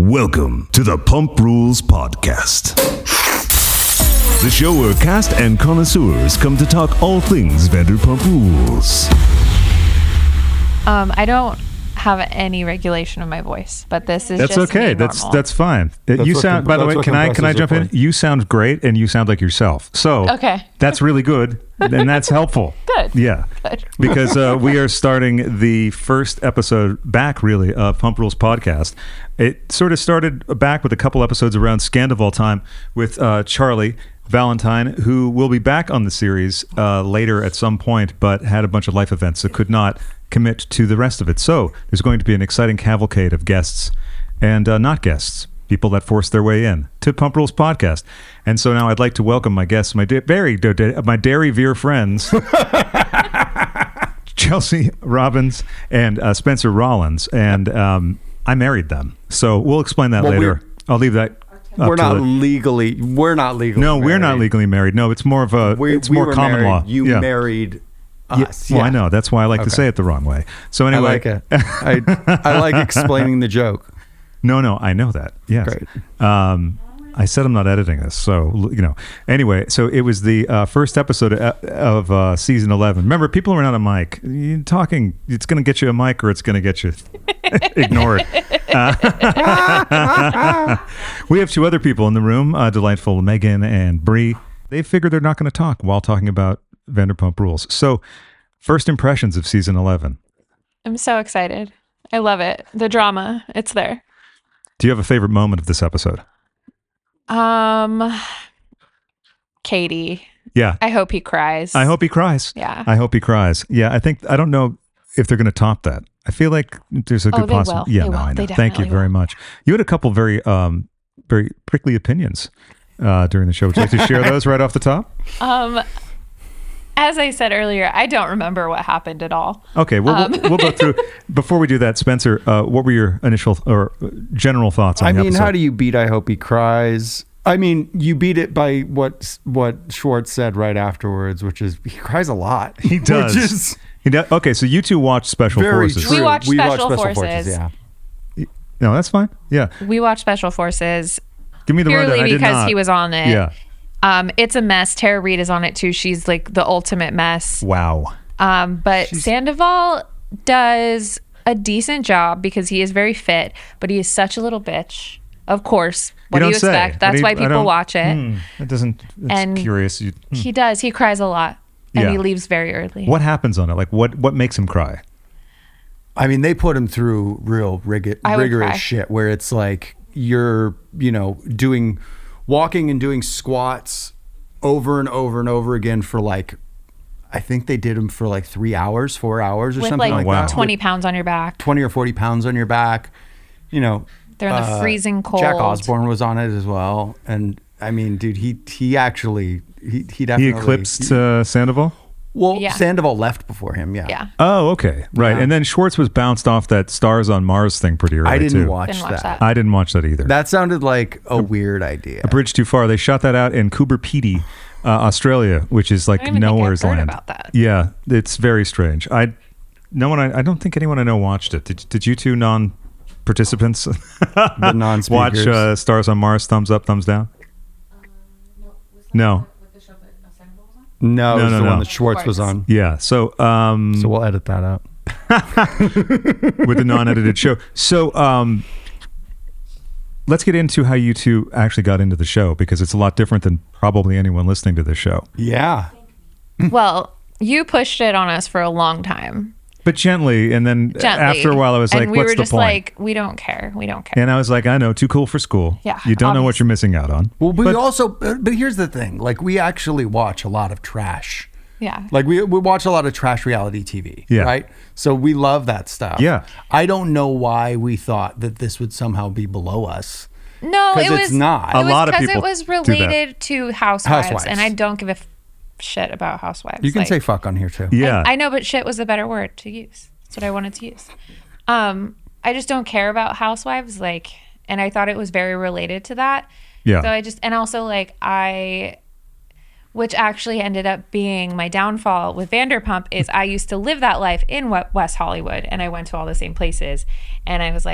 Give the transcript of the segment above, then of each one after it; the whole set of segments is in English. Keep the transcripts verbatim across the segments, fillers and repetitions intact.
Welcome to the Pump Rules Podcast, the show where cast and connoisseurs come to talk all things Vanderpump Rules. Um, I don't have any regulation of my voice, but this is that's just okay. me That's normal. that's fine. Uh, That's you what sound. com- By the that's way, what can I can I compressors jump are in? for. You sound great, and you sound like yourself. So Okay. that's really good, and that's helpful. Good. Yeah, Good. because uh, we are starting the first episode back, really, of Pump Rules Podcast. It sort of started back with a couple episodes around Scandival time with uh, Charlie Valentine, who will be back on the series uh, later at some point, but had a bunch of life events, so could not commit to the rest of it. So there's going to be an exciting cavalcade of guests and uh, not guests, people that forced their way in to Pump Rules Podcast. And so now I'd like to welcome my guests, my da- very da- da- my Dairy Veer friends, Chelsea Robbins and uh, Spencer Rollins, and um, I married them. So we'll explain that Well, later. we're- I'll leave that. Up We're to not it. legally. We're not legally. No, we're not married. legally married. No, it's more of a. We, it's we more were common married. law. You yeah. married Yeah, us. well, yeah. I know. That's why I like to Okay. say it the wrong way. So I anyway, like it. I I like explaining the joke. no, no, I know that. Yes. Great. Um, I said I'm not editing this, so you know. Anyway, so it was the uh, first episode of, of uh, season eleven. Remember, people are not a mic. You're talking. It's going to get you a mic, or it's going to get you ignored. Uh, we have two other people in the room, uh, delightful Megan and Bree. They figured they're not going to talk while talking about Vanderpump Rules. So, first impressions of season eleven. I'm so excited. I love it. The drama, it's there. Do you have a favorite moment of this episode? Um, Katie. Yeah. I hope he cries. I hope he cries. Yeah. I hope he cries. Yeah, I think I don't know if they're going to top that. I feel like there's a Oh, good they possibility. will. Yeah, They no, will. I know. They Thank you definitely very will. much. You had a couple very um very prickly opinions uh, during the show. Would you like to share those right off the top? Um, as I said earlier, I don't remember what happened at all. Okay, well, Um. we'll, we'll go through. Before we do that, Spencer, uh, what were your initial or general thoughts on I the mean, episode? how do you beat I Hope He Cries? I mean, you beat it by what what Schwartz said right afterwards, which is he cries a lot. He does. Which is He does. Okay, so you two watched Special very Forces. true. We watched Special Forces. Yeah. No, that's fine. Yeah, We watched Special Forces give me the rundown. purely I did because not. he was on it. Yeah. Um, it's a mess. Tara Reid is on it too. She's like the ultimate mess. Wow. Um, but Sandoval does a decent job because he is very fit, but he is such a little bitch. Of course. What do don't you say. expect? That's I why mean, I people don't- watch it. Hmm, it doesn't. It's And curious. You, hmm. He does. He cries a lot. And Yeah. he leaves very early. What happens on it? Like what? What makes him cry? I mean, they put him through real rig- I would rigorous cry. shit where it's like you're, you know, doing, walking and doing squats over and over and over again for like, I think they did them for like three hours, four hours or With something like, like, wow. that. twenty pounds on your back. twenty or forty pounds on your back, you know. They're in the uh, freezing cold. Jack Osborne was on it as well. And I mean, dude, he, he actually, he, he He definitely. eclipsed uh, Sandoval. Well, Yeah. Sandoval left before him. Yeah. Yeah. Oh, okay, right. Yeah. And then Schwartz was bounced off that Stars on Mars thing pretty early I didn't too. watch, Didn't watch that. that. I didn't watch that either. That sounded like a weird idea. A bridge too far. They shot that out in Coober Pedy, uh, Australia, which is like I don't even think I've nowhere's heard land. about that. Yeah, it's very strange. I, no one. I, I don't think anyone I know watched it. Did, did you two non-participants The non-speakers. watch uh, Stars on Mars? Thumbs up, thumbs down. No. No, No, it was no, the no. one that Schwartz was on. Yeah. So, um, So we'll edit that out. with the non-edited show. So, um, let's get into how you two actually got into the show because it's a lot different than probably anyone listening to this show. Yeah. Well, you pushed it on us for a long time. But gently, and then Gently. after a while, I was and like, we "What's were the just point?" like, we don't care. We don't care. And I was like, "I know, too cool for school. Yeah, you don't know what obvious. you're missing out on." Well, we But- also, but here's the thing: like, we actually watch a lot of trash. Yeah. Like, we we watch a lot of trash reality T V. Yeah. Right. So we love that stuff. Yeah. I don't know why we thought that this would somehow be below us. No, 'Cause it was it's not. It A was lot of because people it was do that. related to housewives, Housewives. and I don't give a f- shit about housewives. You can Like, say fuck on here too. Yeah, I know, but shit was a better word to use. That's what I wanted to use. Um, I just don't care about housewives, like, and I thought it was very related to that. yeah. So I just, and also like I, which actually ended up being my downfall with Vanderpump, is I used to live that life in West Hollywood, and I went to all the same places, and I was like,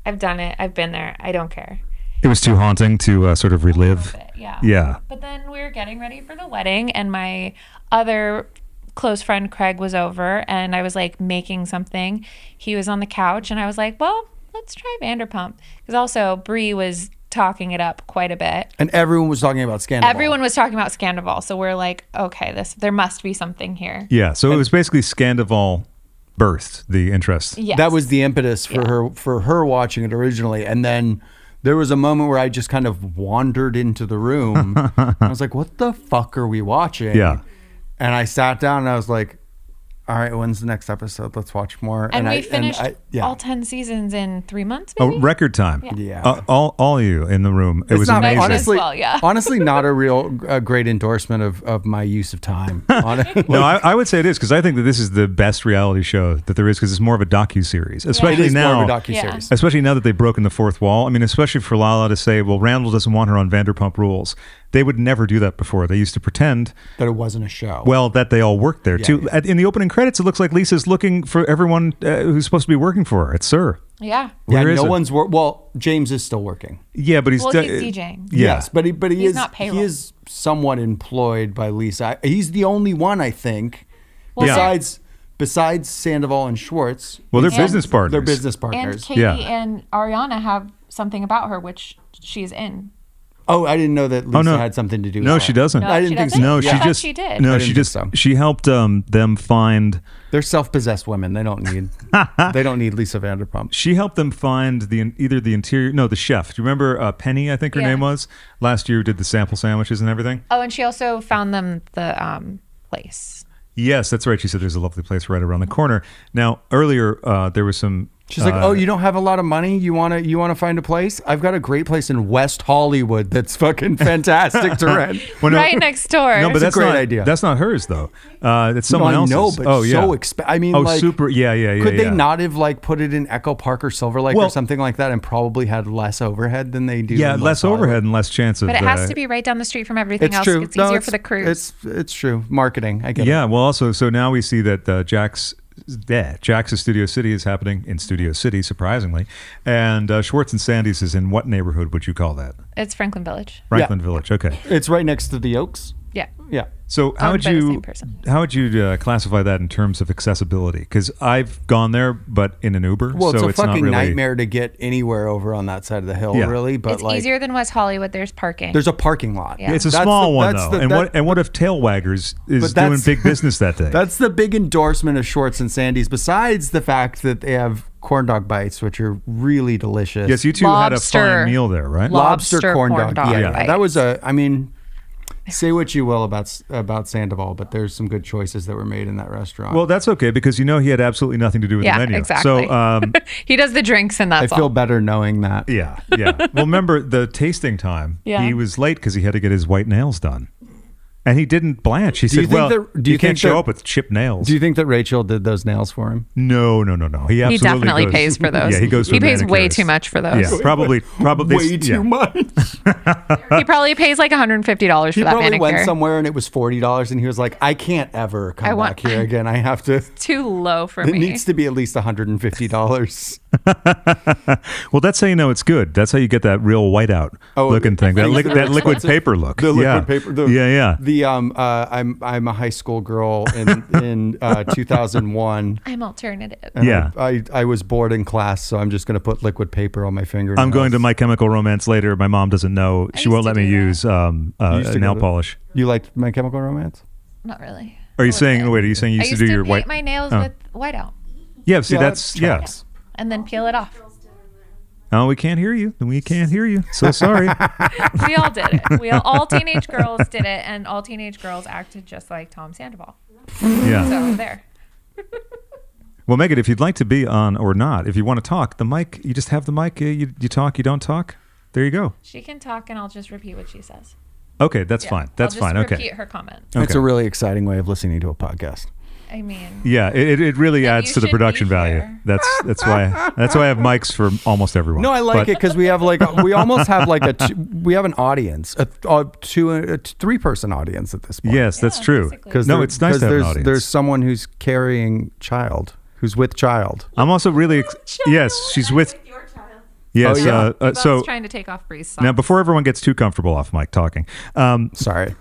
I've done it. I've been there. I don't care. It was too haunting to uh, sort of relive. Bit, yeah. Yeah. But then we were getting ready for the wedding, and my other close friend Craig was over, and I was like making something. He was on the couch, and I was like, well, let's try Vanderpump. Because also Brie was talking it up quite a bit. And everyone was talking about Scandival. Everyone was talking about Scandival. So we're like, okay, this there must be something here. Yeah. So it was basically Scandival birthed the interest. Yes. That was the impetus for Yeah. her for her watching it originally, and then there was a moment where I just kind of wandered into the room. I was like, "What the fuck are we watching?" Yeah. And I sat down and I was like, "All right, when's the next episode? Let's watch more." And, we I, finished I, yeah. all ten seasons in three months, Oh, maybe? record time. Yeah. Uh, all, all of you in the room. It It's was not, amazing. honestly, Well, yeah. honestly, not a real uh, great endorsement of, of my use of time. Honestly. No, I, I would say it is because I think that this is the best reality show that there is because it's more of a docu-series, it especially is now. more of a docuseries. Especially now that they've broken the fourth wall. I mean, especially for Lala to say, well, Randall doesn't want her on Vanderpump Rules. They would never do that before. They used to pretend, That it wasn't a show. well, that they all worked there. Yeah, too. yeah. At, in the opening credits, it looks like Lisa's looking for everyone uh, who's supposed to be working for her. It's Sir. Yeah. yeah, where is no it? one's wor- well. James is still working. Yeah, but he's... Well, d- he's DJing. Yeah. Yes, but he but he He's is not payroll. he is somewhat employed by Lisa. He's the only one, I think, Well, Yeah. besides besides Sandoval and Schwartz. Well, they're And- business partners. They're business And partners. Katie Yeah. and Ariana have something about her, which she's in. Oh, I didn't know that Lisa Oh, no. had something to do with No, that. she doesn't. No, I she didn't think doesn't? so. No, I she thought just she did. no, I she didn't just think so. she helped um, them find They're self-possessed women. They don't need they don't need Lisa Vanderpump. she helped them find the either the interior no the chef. Do you remember uh, Penny? I think her Yeah. name was last year who did the sample sandwiches and everything. Oh, and she also found them the um, place. Yes, that's right. She said there's a lovely place right around the corner. Now earlier uh, there was some. She's like, uh, "Oh, you don't have a lot of money. You want to you want to find a place? I've got a great place in West Hollywood that's fucking fantastic to rent." well, no- Right next door. No, but It's a that's great not, idea. That's not hers though. Uh, it's someone no, I else's. know, but oh yeah. so exp- I mean, oh like, super. Yeah, yeah, yeah. Could yeah. they not have like put it in Echo Park or Silver Lake Well- or something like that, and probably had less overhead than they do? Yeah, in less West Hollywood? overhead and less chance of. but it uh, has to be right down the street from everything It's else. true. It's No, easier it's- for the cruise. It's it's true. Marketing. I get it. Yeah, well, also, so now we see that uh, Jack's yeah, Jack's Studio City is happening in Studio City, surprisingly, and uh, Schwartz and Sandy's is in what neighborhood would you call that? It's Franklin Village. Franklin Village. Okay. It's right next to the Oaks. Yeah. Yeah. So how Owned would by the you same person. how would you uh, classify that in terms of accessibility? Because I've gone there, but in an Uber, Well, so it's a not fucking really, nightmare to get anywhere over on that side of the hill, Yeah. really. But It's like, easier than West Hollywood. There's parking. there's a parking lot. Yeah. It's a That's small the- one that's though, the- and that- what and what if Tailwaggers is But doing that's- big business that day? That's the big endorsement of Schwartz and Sandy's. Besides the fact that they have corn dog bites, which are really delicious. yes, you two had a Lobster. fine meal there, right? Lo- lobster, Lobster corn, corn dog. dog Yeah, yeah. bites. That was a. I mean, say what you will about about Sandoval, but there's some good choices that were made in that restaurant. Well, that's okay because you know he had absolutely nothing to do with yeah, the menu. exactly. So um, he does the drinks, and I that's feel all. better knowing that. yeah, yeah. Well, remember the tasting time? Yeah. He was late because he had to get his white nails done, and he didn't blanch. He Do you said, think "Well, that- do you, you can't think show that- up with chipped nails." Do you think that Rachel did those nails for him? no, no, no, no. He He absolutely definitely goes- pays for those. Yeah, he goes. He for pays way manicures. too much for those. Yeah, probably, probably Way too yeah. much. He probably pays like one hundred fifty dollars He for that probably manicure. went somewhere and it was forty dollars, and he was like, "I can't ever come I want- back here again. I have to." Too low for It me. needs to be at least one hundred and fifty dollars. Well, that's how you know it's good. That's how you get that real whiteout Oh, looking thing. That, things li- that are that liquid expensive. paper look. The liquid yeah. paper. The, yeah, yeah. The um, uh, I'm I'm a high school girl in in uh, two thousand one. I'm alternative. And Yeah. I, I I was bored in class, so I'm just going to put liquid paper on my finger. I'm going to My Chemical Romance later. My mom doesn't know. I She used won't to let me do that. use um, uh, used to nail go to- polish. You liked My Chemical Romance? Not really. Are you A little saying? bit. Wait, are you saying you I used, used to do to your paint white? my nails oh. with whiteout Yeah. See, Yeah, that's that yeah. tracks. and then peel it off. Oh, we can't hear you. We can't hear you. So sorry. We all did it. We all, all teenage girls did it, and all teenage girls acted just like Tom Sandoval. Yeah. So there. Well, Megan, if you'd like to be on or not, if you want to talk, the mic, you just have the mic. uh, You, you talk, you don't talk. There you go. She can talk, and I'll just repeat what she says. Okay, that's Yeah. fine. That's I'll just fine. Okay. Repeat her comment. Okay. It's a really exciting way of listening to a podcast. I mean, Yeah, it, it really Then adds you to the should production be value. here. That's that's why that's why I have mics for almost everyone. No, I like But- it because we have like we almost have like a t- we have an audience, a, a two a three person audience at this point. Yes, that's Yeah, true. basically. because No, it's nice to have an there's, audience. There's someone who's carrying child, who's with child. I'm also really ex- yes, she's with Yes. Oh, yeah. uh, uh, Bob's so trying to take off Bree's socks. now, before everyone gets too comfortable off mic talking, um, Sorry.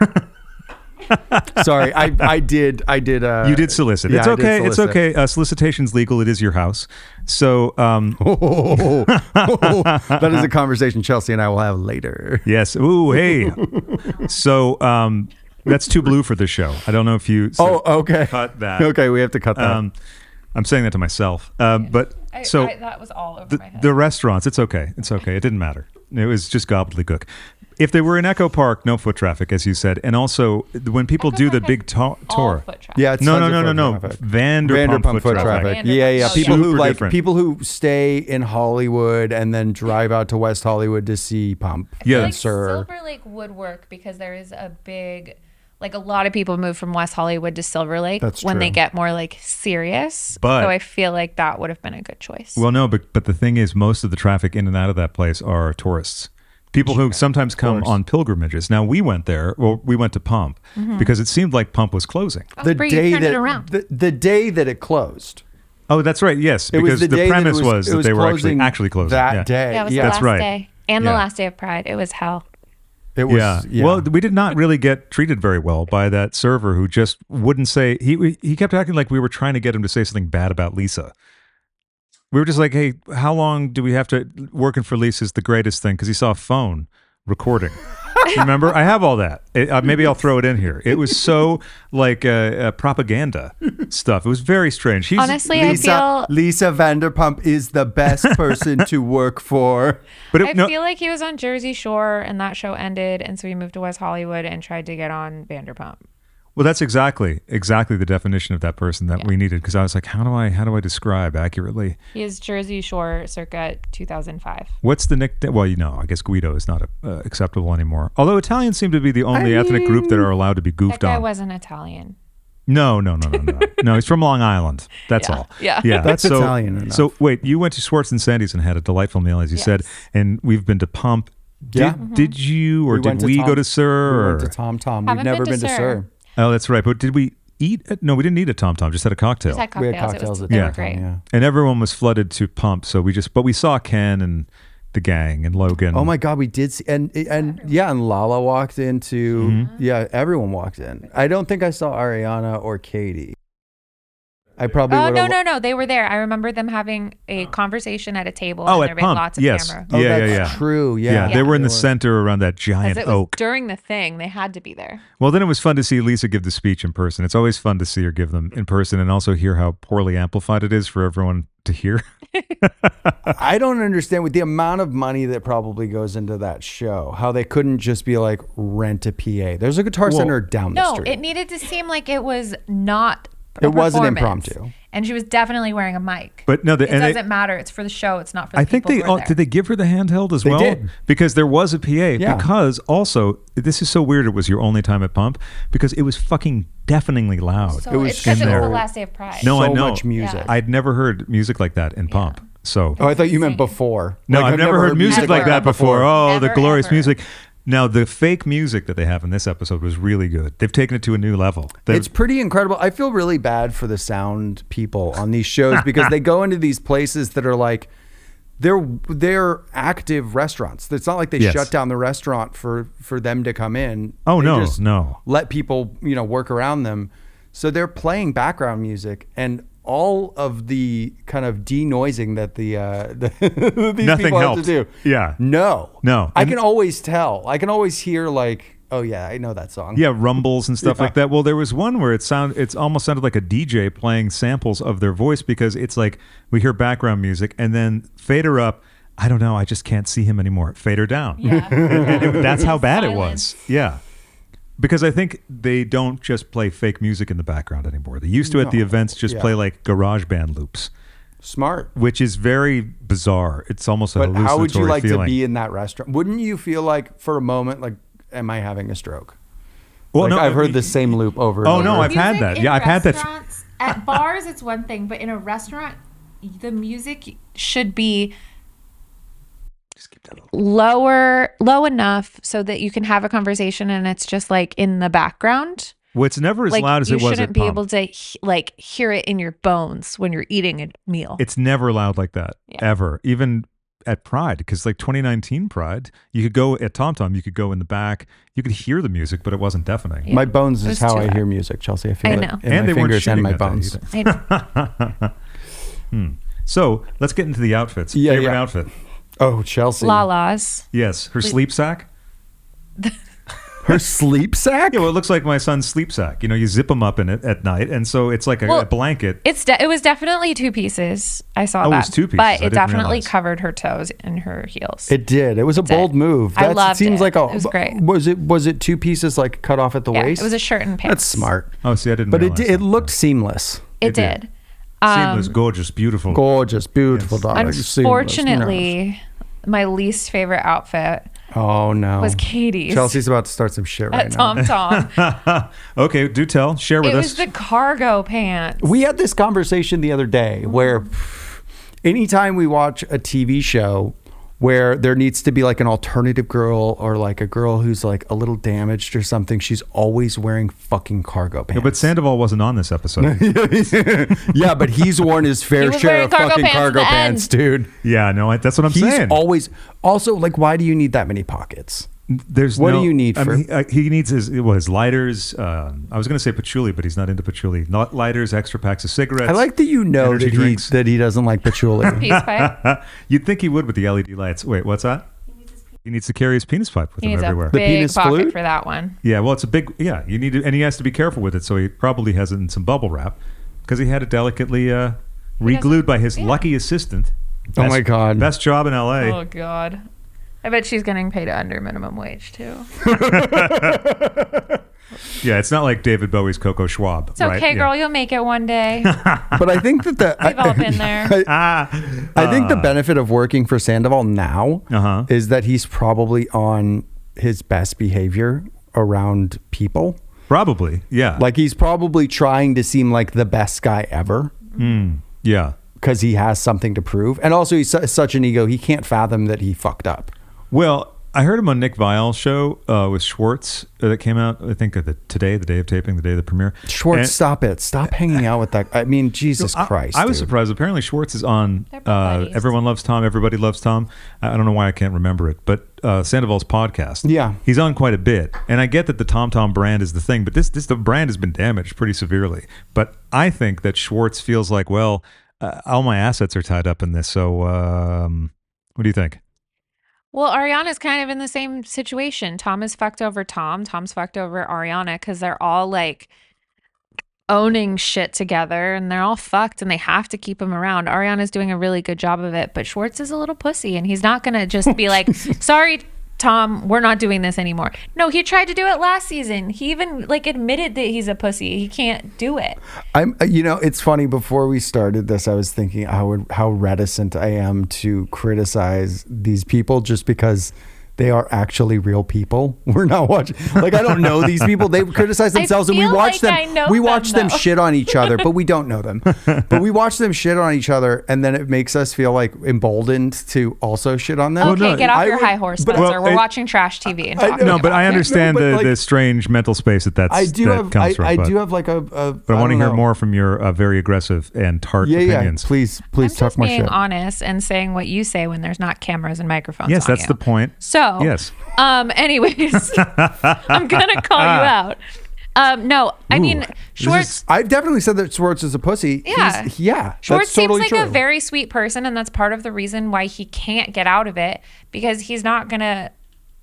Sorry, I, I did I did uh you did solicit. yeah, it's I did okay. It's solicit. okay. Uh, solicitation's legal. It is your house. So um, Oh, that is a conversation Chelsea and I will have later. yes. Ooh, hey. So um, that's too blue for the show. I don't know if you. so Oh, okay. Cut that. Okay, we have to cut that. Um, I'm saying that to myself. Um, but I, so I, that was all over the, my head. the restaurants, it's okay. It's okay. It didn't matter. It was just gobbledygook. If they were in Echo Park, no foot traffic, as you said, and also when people Echo do the Park big has to- all tour. foot traffic. yeah, it's No, tons no, of no, no, foot no. traffic. Vanderpump, Vanderpump foot traffic. traffic. Yeah, yeah. Oh, People yeah. who Super like different. people who stay in Hollywood and then drive out to West Hollywood to see Pump. Yeah. like Sir. Silver Lake would work because there is a big, like a lot of people move from West Hollywood to Silver Lake That's when they true. get more like serious. But- so I feel like that would have been a good choice. Well, no, but but the thing is, most of the traffic in and out of that place are tourists. People who sometimes come on pilgrimages. Now we went there. Well, we went to Pump because it seemed like Pump was closing. oh, The Bree, day you turned that it around. The, the day that it closed. Oh, that's right. Yes, It was because the, the, day that it premise was, it that was they were actually closing actually closing that yeah. day. yeah, it was yeah. the That's last right. day and Yeah. the last day of Pride. It was hell. It was. Yeah. Yeah. Well, we did not really get treated very well by that server who just wouldn't say. He he kept acting like we were trying to get him to say something bad about Lisa. We were just like, hey, how long do we have to working for Lisa is the greatest thing because he saw a phone recording. Remember, I have all that. It, uh, maybe I'll throw it in here. It was so like uh, uh, propaganda stuff. It was very strange. He's, Honestly, Lisa, I feel Lisa Vanderpump is the best person to work for. but I it, no, feel like he was on Jersey Shore and that show ended, and so he moved to West Hollywood and tried to get on Vanderpump. well, that's exactly exactly the definition of that person that we needed. Because I was like, how do I how do I describe accurately? He is Jersey Shore circa two thousand five. What's the nickname? Well, you know, I guess Guido is not uh, acceptable anymore. Although Italians seem to be the only I ethnic group that are allowed to be That goofed guy on. wasn't Italian. No, no, no, no, no. No, he's from Long Island. That's Yeah, all. yeah. Yeah. That's so, Italian enough. So wait, you went to Schwartz and Sandy's and had a delightful meal, as you said, Yes. and we've been to Pump. Did, Yeah. did you or We did went to we Tom- go to Sir? We or- went to Tom Tom. We've Haven't never been been to to Sir. Sir. Oh, that's right. But did we eat? At, no, we didn't eat at Tom Tom. Just had a cocktail. Just had We cocktails. had cocktails it was, at they Yeah. were Tom great. Tom, yeah. And everyone was flooded to Pump. So we just, but we saw Ken and the gang and Logan. Oh my God, we did see, and and yeah, and Lala walked into, Mm-hmm. yeah, everyone walked in. I don't think I saw Ariana or Katie. I probably Oh would no have. no no! They were there. I remember them having a conversation at a table. Oh, and at there being Pump. lots of Yes. camera. Oh, Yeah, yeah, that's yeah. true. Yeah, Yeah, they were in the They center around that Because giant it was oak. during the thing. They had to be there. Well, then it was fun to see Lisa give the speech in person. It's always fun to see her give them in person and also hear how poorly amplified it is for everyone to hear. I don't understand with the amount of money that probably goes into that show, how they couldn't just be like rent a P A. There's a guitar Well, center down the No, street. it needed to seem like it was not. a It wasn't performance. impromptu. And she was definitely wearing a mic. But no, the, it and doesn't it- matter. It's for the show. It's not for the I think people they who are all, there. did they give her the handheld as They well? did. Because there was a P A. Yeah. Because also, this is so weird. It was your only time at Pump because it was fucking deafeningly loud. So It was it's because in it was there. the last day of Pride. No, so I know. much music. Yeah. I'd never heard music like that in Pump. So Oh, I thought you meant Insane. before. no, Like, I've, never, heard music like Ever. that before. Oh, the Ever, glorious ever. music. Now the fake music that they have in this episode was really good. They've taken it to a new level. They've- It's pretty incredible. I feel really bad for the sound people on these shows because they go into these places that are like they're they're active restaurants. It's not like they Yes. shut down the restaurant for for them to come in. Oh, They no, just no. Let people, you know, work around them. So they're playing background music and all of the kind of denoising that the, uh, the these Nothing people helped. have to do. Yeah. No. No. I And- can always tell. I can always hear like, oh yeah, I know that song. Yeah, rumbles and stuff Yeah. like that. Well, there was one where it sound it's almost sounded like a D J playing samples of their voice because it's like we hear background music and then fade her up. I don't know. I just can't see him anymore. Fade her down. Yeah. And it- that's how bad it Silence. was. Yeah. Because I think they don't just play fake music in the background anymore. They used to at the No. events just Yeah. play like garage band loops, Smart. which is very bizarre. It's almost a But hallucinatory how would you like feeling. to be in that restaurant? Wouldn't you feel like for a moment, like, am I having a stroke? Well, Like, no, I've I heard mean- the same loop over. And Oh, over. no, I've had Music that. in Yeah, I've had that. restaurants- At bars, it's one thing, but in a restaurant, the music should be lower, low enough so that you can have a conversation and it's just like in the background. Well, it's never as Like loud as you it was shouldn't at be Pump. able to he- like hear it in your bones when you're eating a meal. It's never loud like that Yeah. ever. Even at Pride, because like twenty nineteen Pride, you could go at TomTom, you could go in the back, you could hear the music, but it wasn't deafening. Yeah. My bones It is was how too I loud. hear music, Chelsea. I feel I it know. in And my they weren't fingers and shooting my at that bones. either. I know. So let's get into the outfits. Yeah, Favorite yeah. outfit? Oh, Chelsea. Lala's. Yes, her sleep sack. Her sleep sack? Yeah, well, it looks like my son's sleep sack. You know, you zip them up in it at night, and so it's like a, Well, a blanket. It's de- it was definitely two pieces. I saw Oh, it that. was two pieces. But I it didn't definitely realize. covered her toes and her heels. It did. It was a That's bold it. move. I That's, loved it seems it. like a It was great. Was it was it two pieces like cut off at the yeah, waist? it was a shirt and pants. That's smart. Oh, see, I didn't. But it realize did, it that. looked seamless. It, It did. did. Um, Seamless, gorgeous, beautiful. Gorgeous, beautiful Yes. dog. Seamless. Unfortunately, my least favorite outfit Oh no. was Katie's. Chelsea's about to start some shit right at now. Tom Tom. Okay, do tell. Share with It us. was the cargo pants. We had this conversation the other day where anytime we watch a T V show where there needs to be like an alternative girl or like a girl who's like a little damaged or something, she's always wearing fucking cargo pants. Yeah, but Sandoval wasn't on this episode. yeah, but he's worn his fair He was share wearing of cargo fucking pants at cargo the pants, end. dude. Yeah, no, I, that's what I'm He's saying. always also like, why do you need that many pockets? There's What do no- you need I for- mean, he, uh, he needs his well, his lighters. Um, I was going to say patchouli, but he's not into patchouli. Not lighters, extra packs of cigarettes. I like that you know energy that he drinks. that he doesn't like patchouli. Peace pipe. You'd think he would with the L E D lights. Wait, what's that? He needs to carry his penis pipe with He him needs a everywhere. The big penis pocket flute? for that one. Yeah, well, it's a big. Yeah, you need to, and he has to be careful with it. So he probably has it in some bubble wrap because he had it delicately uh, re-glued by his yeah. lucky assistant. Oh my God. Best job in L A. Oh God. I bet she's getting paid under minimum wage too. Yeah, it's not like David Bowie's Coco Schwab. It's okay, girl. You'll make it one day. But I think that the We've all been there. I, Ah, I think the benefit of working for Sandoval now Uh-huh. is that he's probably on his best behavior around people. probably. Yeah. Like he's probably trying to seem like the best guy ever yeah. because he has something to prove. And also he's su- such an ego, he can't fathom that he fucked up. Well, I heard him on Nick Viall's show uh, with Schwartz uh, that came out, I think, uh, the, today, the day of taping, the day of the premiere. Schwartz, And- stop it. Stop hanging out with that. I mean, Jesus I- Christ. I, was dude. surprised. Apparently, Schwartz is on They're both uh, buddies. Everyone Loves Tom, Everybody Loves Tom. I I don't know why I can't remember it, but uh, Sandoval's podcast. Yeah. He's on quite a bit. And I get that the Tom Tom brand is the thing, but this, this the brand has been damaged pretty severely. But I think that Schwartz feels like, well, uh, all my assets are tied up in this. So um, what do you think? Well, Ariana's kind of in the same situation. Tom is fucked over Tom. Tom's fucked over Ariana because they're all like owning shit together and they're all fucked and they have to keep him around. Ariana's doing a really good job of it, but Schwartz is a little pussy and he's not going to just be like, sorry, Tom, we're not doing this anymore. No, he tried to do it last season. He even like admitted that he's a pussy. He can't do it. I'm, you know, it's funny. Before we started this, I was thinking how how reticent I am to criticize these people just because they are actually real people. We're not watching. Like I don't know these people. They criticize I themselves, and we feel watch like I them. know We them, watch them though. shit on each other, but we don't know them. But we watch them shit on each other, and then it makes us feel like emboldened to also shit on them. Okay, no, get off I your would- high horse, but- Spencer. Well, We're it- watching trash T V and I talking know, No, but about I it. understand No, but the, like- the strange mental space that that's, I do that have. comes I, from. I but, do have like a. a but I, want to don't hear know. more from your uh, very aggressive and tart Yeah, yeah. opinions. Please, I'm please talk just more being shit. honest and saying what you say when there's not cameras and microphones. Yes, on that's you. the point. So, Yes. Um. Anyways, I'm gonna call you out. Um. No, I mean Ooh, Schwartz. is- I've definitely said that Schwartz is a pussy. Yeah. He's, yeah. Schwartz that's totally seems like true. a very sweet person, and that's part of the reason why he can't get out of it because he's not gonna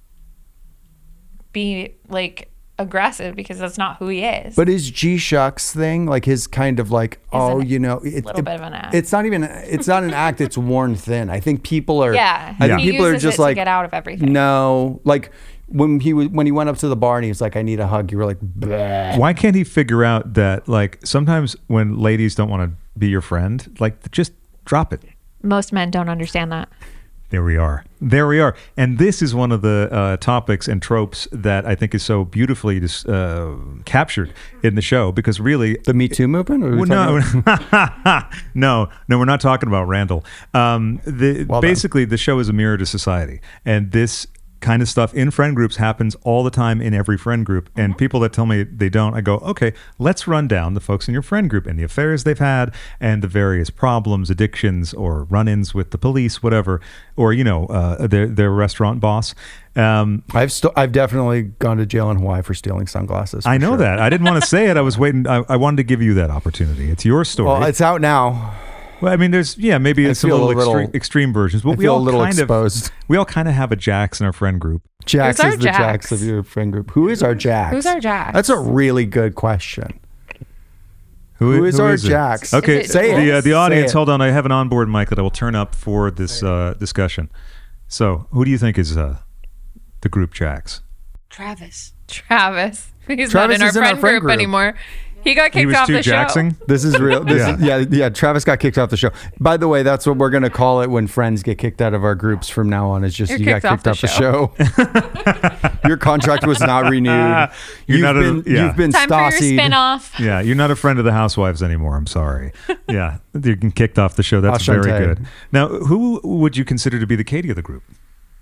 be like aggressive because that's not who he is. But his G Shucks thing, like his kind of like, oh, an- you know, it, little it- bit of an act. It's not even. It's not an act. It's worn thin. I think people are. yeah, I think he people are uses just it like, to get out of everything. no, like when he was when he went up to the bar and he was like, I need a hug. You were like, bleh. Why can't he figure out that, like, sometimes when ladies don't want to be your friend, like, just drop it. Most men don't understand that. There we are. There we are. And this is one of the uh, topics and tropes that I think is so beautifully dis- uh, captured in the show because really. the Me Too movement. Or are we Well, talking no, about- no, no, we're not talking about Randall. Um, the, Well done. basically, the show is a mirror to society. And this kind of stuff in friend groups happens all the time in every friend group. And people that tell me they don't, I go, okay, let's run down the folks in your friend group and the affairs they've had and the various problems, addictions, or run-ins with the police, whatever, or, you know, uh, their, their restaurant boss. Um, I've st- I've definitely gone to jail in Hawaii for stealing sunglasses. for I know sure. that. I didn't want to say it. I was waiting. I, I wanted to give you that opportunity. It's your story. Well, it's out now. Well, I mean, there's yeah, maybe I it's some feel little, a little- extreme, extreme versions, but I we feel all a little kind exposed. of we all kind of have a Jax in our friend group. Jax Who's our is the Jax? Jax of your friend group. Who is our Jax? Who's our Jax? That's a really good question. Who, Who is our it? Jax? Okay, Is it Say the uh, it. the audience. Say it. Hold on, I have an onboard mic that I will turn up for this uh, discussion. So, who do you think is uh, the group Jax? Travis. Travis. He's Travis not in our is in our friend, friend group, group. anymore. He got He kicked was off too the Jaxing. show. This is real. This Yeah. Is, yeah, yeah. Travis got kicked off the show. By the way, that's what we're gonna call it when friends get kicked out of our groups from now on. Is just You're you got kicked kicked off off the the show. Your contract was not renewed. You're you've not a- been yeah. you've been Time for your Stasi'd. spin-off. Yeah, you're not a friend of the housewives anymore. I'm sorry. Yeah, you're getting kicked off the show. That's very Ashante. good. Now, who would you consider to be the Katie of the group?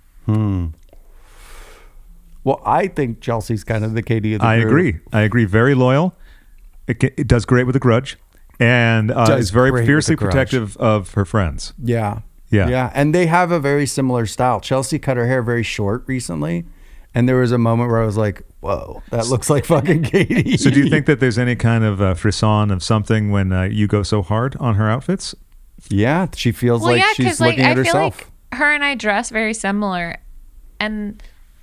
Well, I think Chelsea's kind of the Katie of the I group. agree. I agree. Very loyal. It, ca- it does great with a grudge, and uh, Does is very great with fiercely a grudge. protective of her friends. Yeah. Yeah. Yeah. And they have a very similar style. Chelsea cut her hair very short recently. And there was a moment where I was like, whoa, that looks like fucking Katie. So, do you think that there's any kind of uh, frisson of something when uh, you go so hard on her outfits? Yeah. She feels Well, like yeah, she's because like looking I at feel herself. like her and I dress very similar, and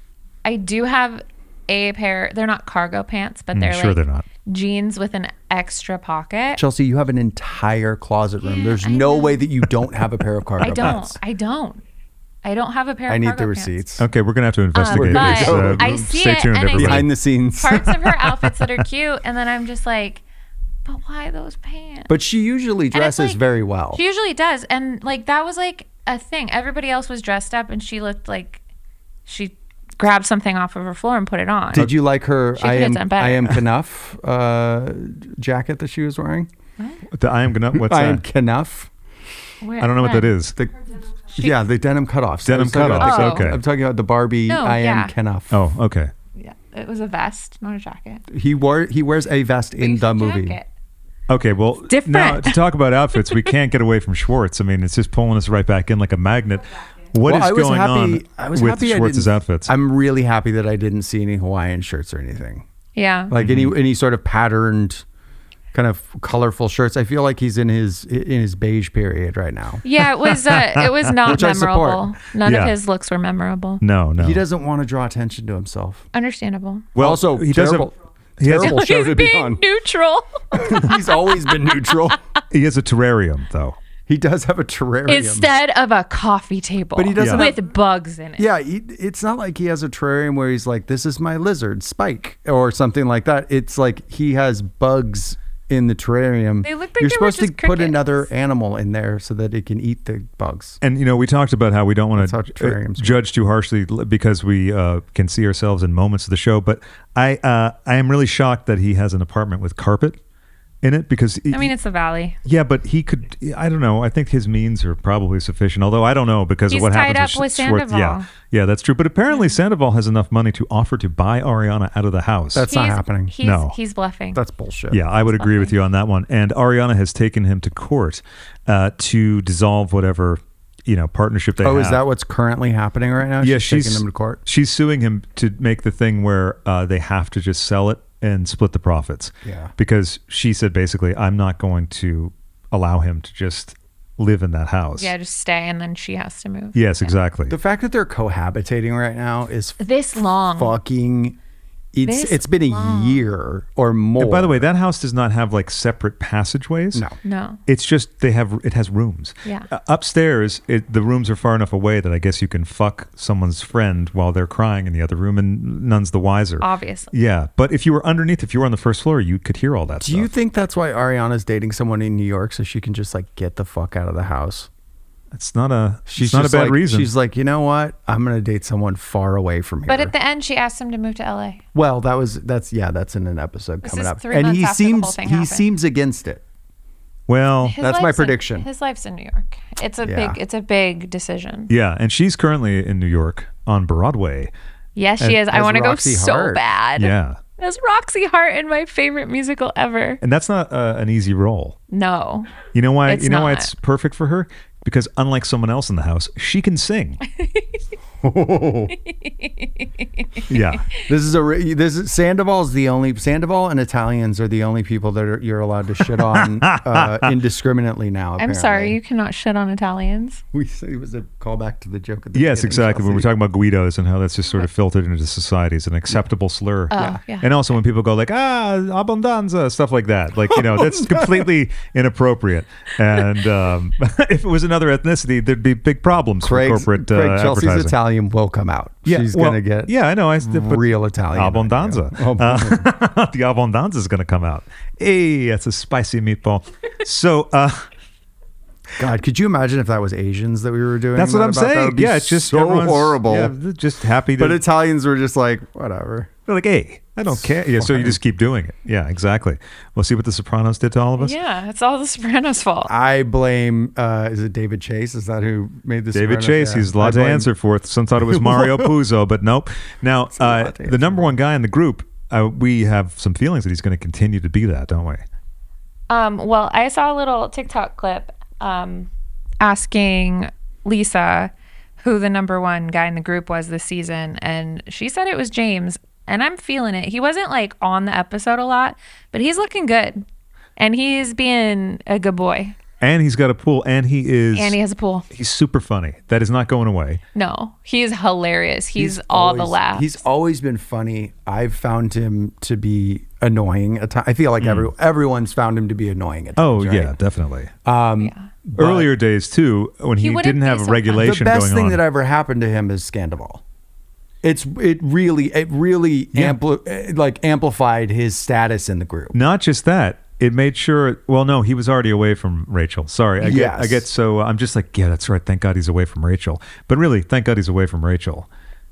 I do have a pair. They're not cargo pants, but they're Mm, sure like they're not. jeans with an extra pocket. Chelsea, you have an entire closet room. Yeah, There's I no know. way that you don't have a pair of cargo I don't. pants. I don't. I don't have a pair. I of need cargo the pants. receipts. Okay, we're gonna have to investigate but this. Uh, I see stay it tuned, and I see- everybody. Behind the scenes. Parts of her outfits that are cute, and then I'm just like, but why those pants? But she usually And it's dresses like- very well. She usually does, and like that was like a thing. Everybody else was dressed up, and she looked like she grabbed something off of her floor and put it on. Did you like her She I could have am done better. I am Knuff uh, jacket that she was wearing? The I am gonna. What's I that? am Knuff. Where- I don't know what when? that is. The, yeah, the denim cutoffs. Denim I was talking about cutoffs, the- okay. I'm talking about the Barbie No, I am yeah. Knuff. Oh, okay. Yeah, it was a vest, not a jacket. He wore he wears a vest in It's the a movie. jacket. Okay, well, different. now to talk about outfits, we can't get away from Schwartz. I mean, it's just pulling us right back in like a magnet. What is Well, I was going happy. on I was with happy I Schwartz's didn't- outfits? I'm really happy that I didn't see any Hawaiian shirts or anything. Yeah. Like Mm-hmm. any any sort of patterned, kind of colorful shirts. I feel like he's in his in his beige period right now. Yeah, it was. Uh, it was not Which I support. memorable. None Yeah. of his looks were memorable. no, no. He doesn't want to draw attention to himself. Understandable. Well, also, he does terrible, have- he has a- terrible show He's to be being on. neutral. He's always been neutral. He has a terrarium, though. He does have a terrarium. Instead of a coffee table. But he doesn't with have- bugs in it. Yeah, he, it's not like he has a terrarium where he's like, "This is my lizard, Spike," or something like that. It's like he has bugs in the terrarium. They look like You're they were supposed to just put crickets. another animal in there so that it can eat the bugs. And you know, we talked about how we don't want That's to how terrariums work. judge too harshly l- because we uh, can see ourselves in moments of the show. But I, uh, I am really shocked that he has an apartment with carpet in it because he- I mean, it's the valley. yeah, but he could. I don't know. I think his means are probably sufficient. Although I don't know because He's of what tied happens up with Schwartz- Yeah, Sandoval. yeah, that's true. But apparently Sandoval has enough money to offer to buy Ariana out of the house. That's not He's- happening. He's, No. He's bluffing. That's bullshit. Yeah, I would agree with you on that one. And Ariana has taken him to court uh, to dissolve whatever you know partnership they Oh, have. is that what's currently happening right now? Yeah, she's, she's taking him to court. She's suing him to make the thing where uh, they have to just sell it and split the profits. Yeah. Because she said basically, I'm not going to allow him to just live in that house. yeah, just stay, and then she has to move. Yes, exactly. The fact that they're cohabitating right now is This long. fucking. It's This it's been a long. year or more. And by the way, that house does not have like separate passageways. no. No. It's just they have it has rooms. Yeah. Uh, upstairs, it, the rooms are far enough away that I guess you can fuck someone's friend while they're crying in the other room, and none's the wiser. Obviously. Yeah, but if you were underneath, if you were on the first floor, you could hear all that Do stuff. you think that's why Ariana's dating someone in New York so she can just like get the fuck out of the house? It's not a. She's it's not a just bad like, reason. She's like, you know what? I'm gonna date someone far away from here. But at the end, she asked him to move to L A. well, that was that's yeah, that's in an episode This coming is up, three and months he after the whole seems thing he happened. seems against it. Well, His That's my life's in- prediction. his life's in New York. It's a Yeah. big. It's a big decision. yeah, and she's currently in New York on Broadway. Yes, she is. I as want to go Roxy so Hart. bad. Yeah, As Roxy Hart in my favorite musical ever. and that's not uh, an easy role. No. You know why? It's you know why not. it's perfect for her? Because unlike someone else in the house, she can sing. Yeah. This is a re- this is Sandoval's the only Sandoval and Italians are the only people that are, you're allowed to shit on uh, indiscriminately now. I'm apparently. sorry, you cannot shit on Italians. We it was a callback to the joke. At the Yes, beginning, exactly. When we're Chelsea. talking about Guidos and how that's just sort of filtered into society as an acceptable slur. Oh, yeah. And also when people go like, ah, abbondanza, stuff like that. Like, you know, that's completely inappropriate. And um, if it was another ethnicity, there'd be big problems Craig's, for corporate uh, Craig, Chelsea's advertising. Italian will come out. Yeah, She's well, gonna get Yeah, I know. I but real Italian. Abbondanza. Yeah. Oh, Uh, the abbondanza is going to come out. Hey, that's a spicy meatball. So, uh, God, could you imagine if that was Asians that we were doing? that's what that I'm about? That saying. would be Yeah, it's just so everyone's- horrible. Yeah, they're just happy to. But Italians were just like, whatever. They're like, hey, I don't care. Yeah, so you just keep doing it. Yeah, exactly. We'll see what The Sopranos did to all of us. Yeah, it's all the Sopranos' fault. I blame. Uh, is it David Chase? Is that who made this? David Chase, he's a lot to answer for. Some thought it was Mario Puzo, but nope. Now, a lot uh, to the answer number one guy in the group, uh, we have some feelings that he's going to continue to be that, don't we? Um, well, I saw a little TikTok clip um, asking Lisa who the number one guy in the group was this season, and she said it was James, and I'm feeling it. He wasn't like on the episode a lot, but he's looking good, and he's being a good boy, And he's got a pool, and he is. and he has a pool. He's super funny. That is not going away. No, he's hilarious. He's, all the always- laughs. He's always been funny. I've found him to be annoying at times. I feel like every everyone's found him to be annoying at Hmm. Oh, times. yeah, right? definitely. Um, yeah. Earlier days, too, when he, He wouldn't didn't be have so the regulation best going thing on. that ever happened to him is Scandival. It's it really it really Yeah. ampli- like amplified his status in the group. Not just that, it made sure. Well, no, he was already away from Rachel. Sorry, I get, Yes. I get so. I'm just like, yeah, that's right. Thank God he's away from Rachel. But really, thank God he's away from Rachel.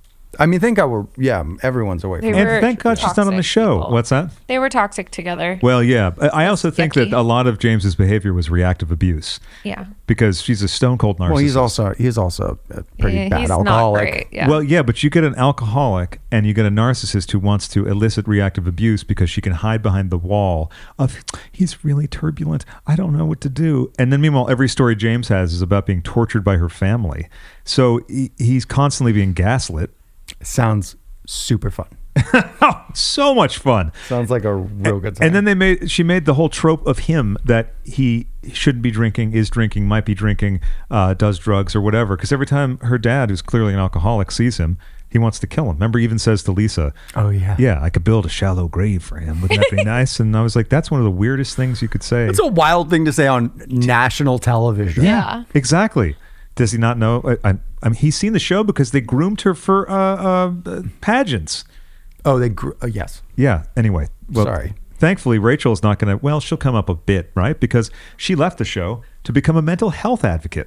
I mean, thank God we're yeah, everyone's away They from. And were thank God she's not on the toxic show. people. What's that? They were toxic together. Well, yeah. I I also think that yucky. a lot of James's behavior was reactive abuse Yeah. because she's a stone cold narcissist. Well, he's also he's also a pretty Yeah, bad he's alcoholic. Not great. Yeah. Well, yeah, but you get an alcoholic and you get a narcissist who wants to elicit reactive abuse because she can hide behind the wall of he's really turbulent. I don't know what to do. And then meanwhile, every story James has is about being tortured by her family. So he, he's constantly being gaslit. Sounds super fun. Oh, so much fun. Sounds like a real good time. And then they made she made the whole trope of him that he shouldn't be drinking, is drinking, might be drinking, uh, does drugs or whatever. Because every time her dad, who's clearly an alcoholic, sees him, he wants to kill him. Remember, he even says to Lisa, oh yeah, yeah, I could build a shallow grave for him. Wouldn't that be nice? And I was like, that's one of the weirdest things you could say. It's a wild thing to say on national television. Yeah. Exactly. Does he not know? I, I, I mean, he's seen the show because they groomed her for uh, uh, pageants. Oh, they grew. Uh, yes. Yeah. Anyway. Well, Sorry. Thankfully, Rachel is not going to, well, she'll come up a bit, right? Because she left the show to become a mental health advocate.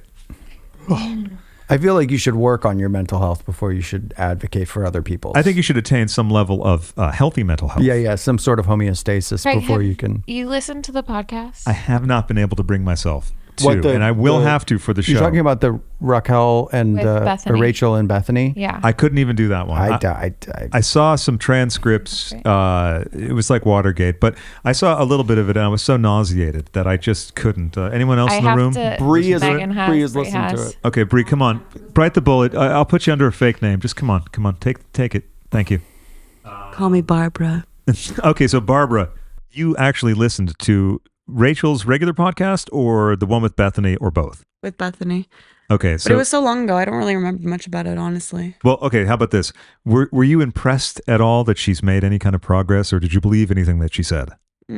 I feel like you should work on your mental health before you should advocate for other people. I think you should attain some level of uh, healthy mental health. Yeah, yeah, some sort of homeostasis Craig, before have you can. You listen to the podcast? I have not been able to bring myself to, What the- and I will the- have to for the show. You're talking about the Raquel and With uh, Bethany. or Rachel and Bethany. yeah. I couldn't even do that one. I, I- I, I, I saw some transcripts. Uh, it was like Watergate, but I saw a little bit of it, and I was so nauseated that I just couldn't. Uh, anyone else I in the have room? to. Bree is Megan has, Bree is Bree listening to has. it. Okay, Bree, come on, bite the bullet. I- I'll put you under a fake name. Just come on, come on, take take it. Thank you. Call me Barbara. Okay, so Barbara, you actually listened to Rachel's regular podcast, or the one with Bethany, or both? With Bethany. Okay, But so it was so long ago, I don't really remember much about it, honestly. well, okay. How about this? Were were you impressed at all that she's made any kind of progress, or did you believe anything that she said?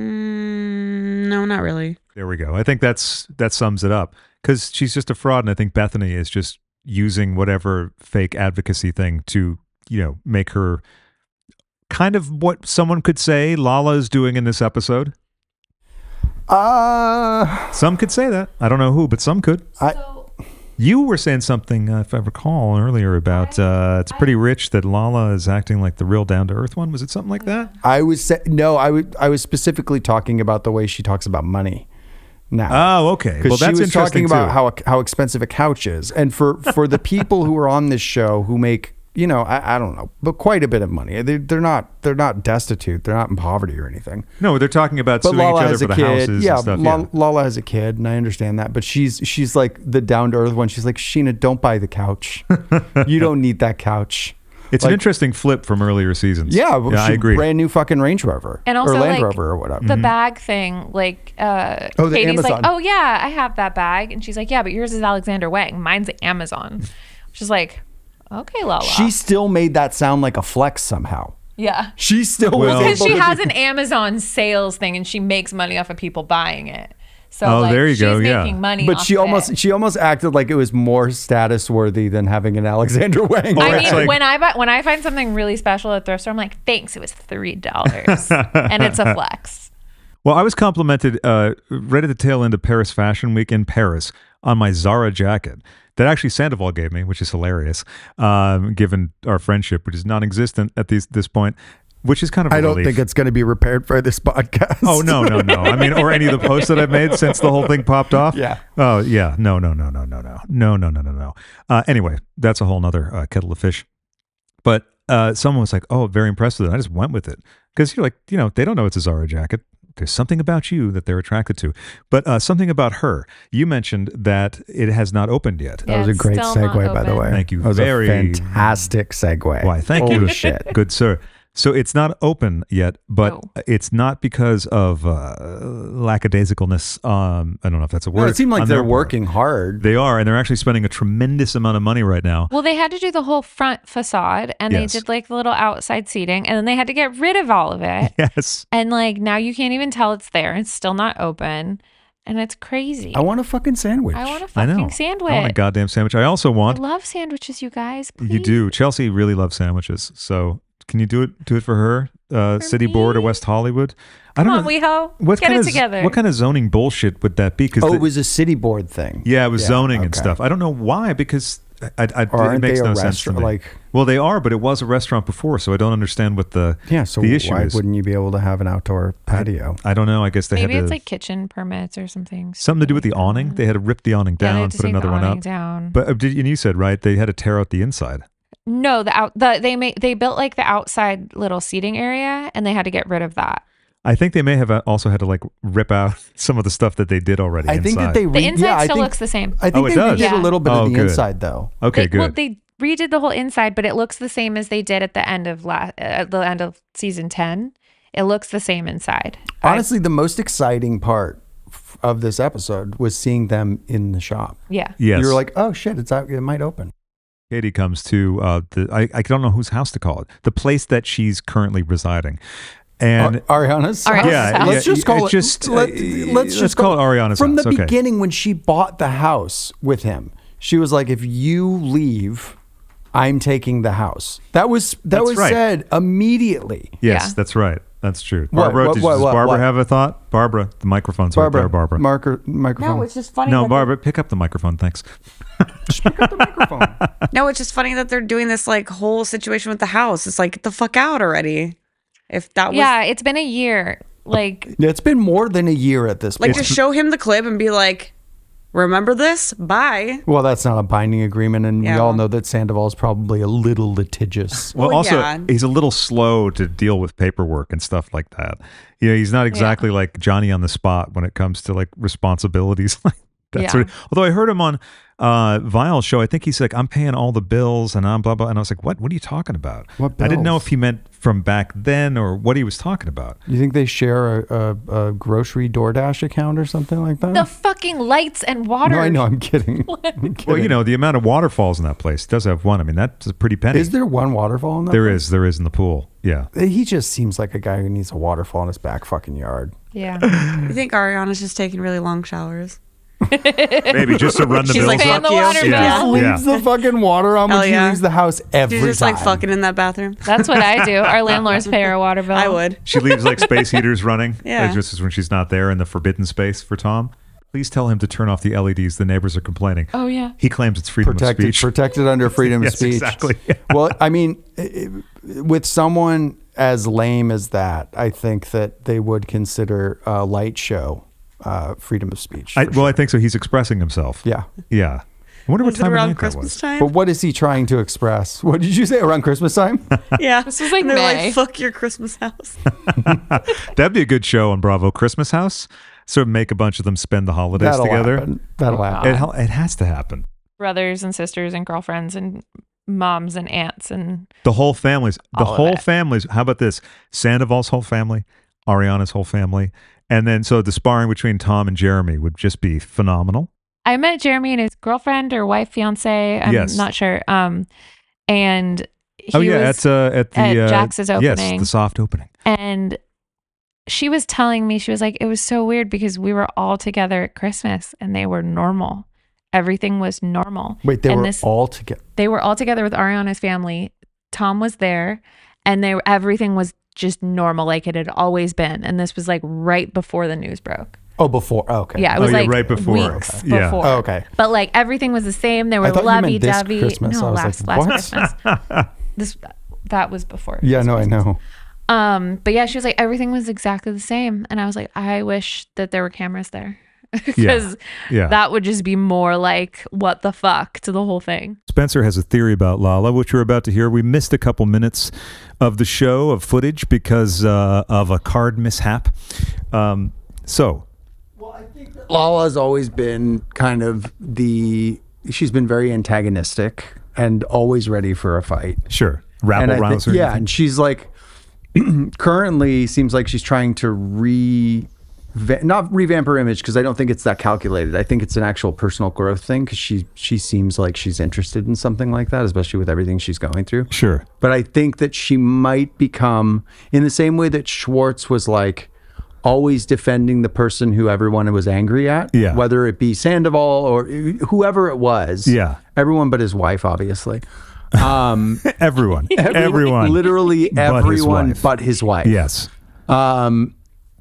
Mm, no, not really. There we go. I think that's that sums it up, because she's just a fraud, and I think Bethany is just using whatever fake advocacy thing to, you know, make her kind of what someone could say Lala is doing in this episode. Uh, Some could say that. I don't know who, but some could. So, You were saying something, uh, if I recall, earlier about uh, it's pretty rich that Lala is acting like the real down to earth one. Was it something like that? I was sa- no, I would I was specifically talking about the way she talks about money. now. Oh, okay. Because Well, she that's was talking interesting about too. how how expensive a couch is, and for for the people who are on this show who make, you know, I, I don't know, but quite a bit of money. They, they're not they're not destitute. They're not in poverty or anything. No, they're talking about But suing Lala each other has for a the kid. houses Yeah, and stuff. La- yeah. Lala has a kid, and I understand that. But she's she's like the down to earth one. She's like, Sheena, don't buy the couch. You don't need that couch. It's an like- interesting flip from earlier seasons. Yeah, well, yeah I she- agree. Brand new fucking Range Rover And also, or Land like, Rover or whatever. The bag thing, like, uh, Oh, the Katie's like, Amazon. oh, yeah, I have that bag. And she's like, yeah, but yours is Alexander Wang. Mine's Amazon. She's like, okay, Lala. She still made that sound like a flex somehow. yeah. She still Well- was Because able she to has do- an Amazon sales thing and she makes money off of people buying it. So, Oh, like, there you she's go, yeah. making money But off she of almost it. she almost acted like it was more status worthy than having an Alexander Wang. Or I it's mean, like- when I buy, when I find something really special at thrift store, I'm like, thanks, it was three dollars, and it's a flex. Well, I was complimented uh, right at the tail end of Paris Fashion Week in Paris on my Zara jacket that actually Sandoval gave me, which is hilarious, um, given our friendship, which is non-existent at this this point, which is kind of a I don't relief. think it's going to be repaired for this podcast. Oh no, no, no! I mean, or any of the posts that I've made since the whole thing popped off. Yeah. Oh yeah. No, no, no, no, no, no, no, no, no, no, no. Uh, anyway, that's a whole nother uh, kettle of fish. But uh, someone was like, "Oh, very impressed with it." I just went with it because you're like, you know, they don't know it's a Zara jacket. There's something about you that they're attracted to, but uh, something about her. You mentioned that it has not opened yet. That Yeah, was a it's great still not segue, by the open. way. Thank you That was very- a fantastic segue. Why? Thank Holy you. shit. Good sir. So it's not open yet, but No. it's not because of uh, lackadaisicalness. Um, I don't know if that's a word. No, it seemed like on they're their part. working hard. They are, and they're actually spending a tremendous amount of money right now. Well, they had to do the whole front facade, and Yes. they did like the little outside seating, and then they had to get rid of all of it. Yes. And like now you can't even tell it's there. It's still not open, and it's crazy. I want a fucking sandwich. I want a I know. fucking sandwich. I want a goddamn sandwich. I also I want. love sandwiches, you guys. You Please. do. Chelsea really loves sandwiches. So can you do it? Do it for her? Uh, For City Board or me? West Hollywood? I Come don't on, know. WeHo. What Get kind it of together. what kind of zoning bullshit would that be? Because Oh, it was a city board thing. yeah, it was Yeah, zoning and okay. stuff. I don't know why because I, I, Or it aren't makes they a no sense to restaurant? me. Like, Well, they are, but it was a restaurant before, so I don't understand what the yeah. So the issue why is. wouldn't you be able to have an outdoor patio? I don't know. I guess they Maybe had it's to, like kitchen permits or something. something to do with the stupid like awning. that. They had to rip the awning Yeah, they down, had to put take another the one awning up. down. But uh, did, and you said right, they had to tear out the inside. No, the out the they made they built like the outside little seating area, and they had to get rid of that. I think they may have uh, also had to like rip out some of the stuff that they did already. I inside. think that they The re- inside yeah, I still think, looks the same. I think Oh, it they does? redid Yeah. a little bit Oh, of the good. inside though. Okay, They- good. Well, they redid the whole inside, but it looks the same as they did at the end of la- at the end of season ten. It looks the same inside. I- Honestly, the most exciting part f- of this episode was seeing them in the shop. yeah. yes. You were like, oh shit, it's out. It might open. Katie comes to uh, the I, I don't know whose house to call it, the place that she's currently residing, and Ar- Ariana's. Ariana's yeah, house. Let's yeah, just call it's it. just let, uh, let's let's just call it Ariana's From house. the Okay. beginning, when she bought the house with him, she was like, "If you leave, I'm taking the house." That was that That's was right. said immediately. Yes, Yeah. that's right. That's true. What, Barbara, what, did what, does what, Barbara what? have a thought? Barbara, the microphone's Barbara, right there. Barbara. marker microphone. No, it's just funny. no, that Barbara, pick up the microphone. Thanks. Just pick up the microphone. they're- No, it's just funny that they're doing this like whole situation with the house. It's like get the fuck out already. If that was Yeah, it's been a year. Like Yeah, it's been more than a year at this like point. just show him the clip and be like, remember this? Bye. Well, that's not a binding agreement, and we Yeah. all know that Sandoval's probably a little litigious. Well, Well, also, yeah. he's a little slow to deal with paperwork and stuff like that. You know, he's not exactly like Johnny on the spot when it comes to like responsibilities like that Yeah. sort of. Although I heard him on uh Vile's show, I think he's like, I'm paying all the bills and I'm blah blah. And I was like, what? What are you talking about? What I didn't know bills? if he meant from back then or what he was talking about. You think they share a, a, a grocery DoorDash account or something like that? the fucking lights and water. no, I know. I'm kidding. I'm kidding. Well, you know, the amount of waterfalls in that place does have one. I mean, that's a pretty penny. Is there one waterfall in that? There place? is. There is in the pool. Yeah. He just seems like a guy who needs a waterfall in his back fucking yard. Yeah. You think Ariana's just taking really long showers? Maybe just to run the She's bills like, Paying up. the water Yeah. bill. Yeah. Leaves the fucking water on when Hell she yeah. leaves the house every She's just time. like fucking in that bathroom. That's what I do. Our landlords pay our water bill. I would. She leaves like space heaters running. Yeah. Like just as when she's not there in the forbidden space for Tom. Please tell him to turn off the L E Ds. The neighbors are complaining. Oh yeah. He claims it's freedom of protected, speech. protected under freedom Yes, of speech. exactly. Yeah. Well, I mean, i- i- with someone as lame as that, I think that they would consider a light show uh, freedom of speech. I, for well, sure. I think so. He's expressing himself. yeah. Yeah. I wonder what Was it time of around night that Christmas was. time? But what is he trying to express? What did you say around Christmas time? Yeah. This was like and they're May. like, fuck your Christmas house. That'd be a good show on Bravo. Christmas House. Sort of make a bunch of them spend the holidays That'll together. happen. That'll happen. It, ha- it has to happen. Brothers and sisters and girlfriends and moms and aunts and The whole families. The All of whole it. families. How about this? Sandoval's whole family, Ariana's whole family. And then so the sparring between Tom and Jeremy would just be phenomenal. I met Jeremy and his girlfriend or wife, fiance. I'm Yes. not sure. Um, and he oh, yeah. was, At, uh, at the. at uh, Jax's Yes, opening. the soft opening. and she was telling me, she was like, it was so weird because we were all together at Christmas and they were normal. Everything was normal. Wait, they and were this, all together. they were all together with Ariana's family. Tom was there and they everything was just normal like it had always been. And this was like right before the news broke. Oh, before. Oh, okay. Yeah, it Oh, was yeah, like right before. weeks Okay. Yeah. before. Oh, okay. But like everything was the same. They were I thought you meant lovey this dovey. Christmas. No, I was last like, last what? Christmas. This that was before. Yeah, this no, I Christmas. know. Um, but yeah, she was like, everything was exactly the same. And I was like, I wish that there were cameras there. Because Yeah. that would just be more like what the fuck to the whole thing. Spencer has a theory about Lala, which we're about to hear. We missed a couple minutes of the show of footage because uh, of a card mishap. Um, so, Lala's always been kind of the. She's been very antagonistic and always ready for a fight. sure, And rabble I thi- rouser. yeah, and she's like currently seems like she's trying to re not revamp her image because I don't think it's that calculated. I think it's an actual personal growth thing because she she seems like she's interested in something like that, especially with everything she's going through. Sure. But I think that she might become in the same way that Schwartz was like always defending the person who everyone was angry at, Yeah. whether it be Sandoval or whoever it was. Yeah. Everyone but his wife, obviously. Um, Everyone. Everyone. Literally But his everyone wife. but his wife. Yes. Um,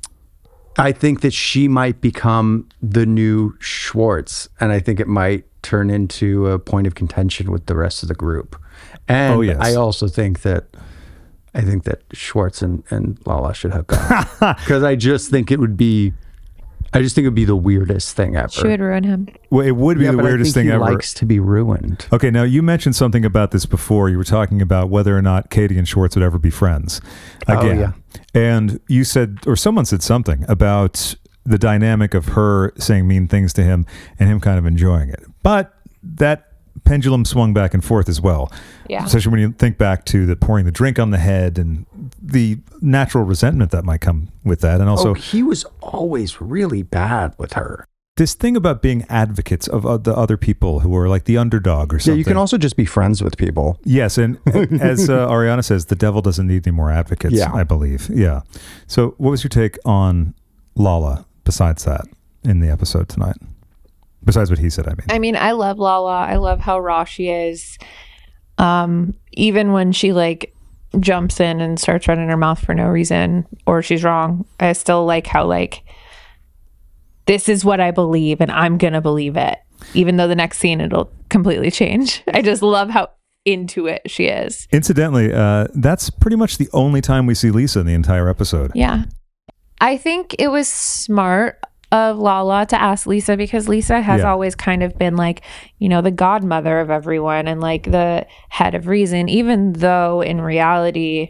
I think that she might become the new Schwartz, and I think it might turn into a point of contention with the rest of the group. And Oh, yes. I also think that I think that Schwartz and, and Lala should hook up because I just think it would be, I just think it would be the weirdest thing ever. She would ruin him. Well, it would be Yeah, the but I weirdest think thing he ever. likes to be ruined. Okay, now you mentioned something about this before. You were talking about whether or not Katie and Schwartz would ever be friends again. Oh, yeah. And you said, or someone said something about the dynamic of her saying mean things to him and him kind of enjoying it. But that pendulum swung back and forth as well. Yeah. Especially when you think back to the pouring the drink on the head and the natural resentment that might come with that. And also oh, he was always really bad with her. this thing about being advocates of uh, the other people who are like the underdog or Yeah, something. you can also just be friends with people. Yes, and as uh, Ariana says, the devil doesn't need any more advocates, Yeah. I believe. Yeah. So what was your take on Lala besides that in the episode tonight? Besides what he said, I mean. I mean, I love Lala. I love how raw she is. Um, even when she like jumps in and starts running her mouth for no reason or she's wrong, I still like how like this is what I believe and I'm gonna believe it. Even though the next scene it'll completely change. I just love how into it she is. Incidentally, uh, that's pretty much the only time we see Lisa in the entire episode. Yeah. I think it was smart of Lala to ask Lisa because Lisa has Yeah. always kind of been like, you know, the godmother of everyone and like the head of reason, even though in reality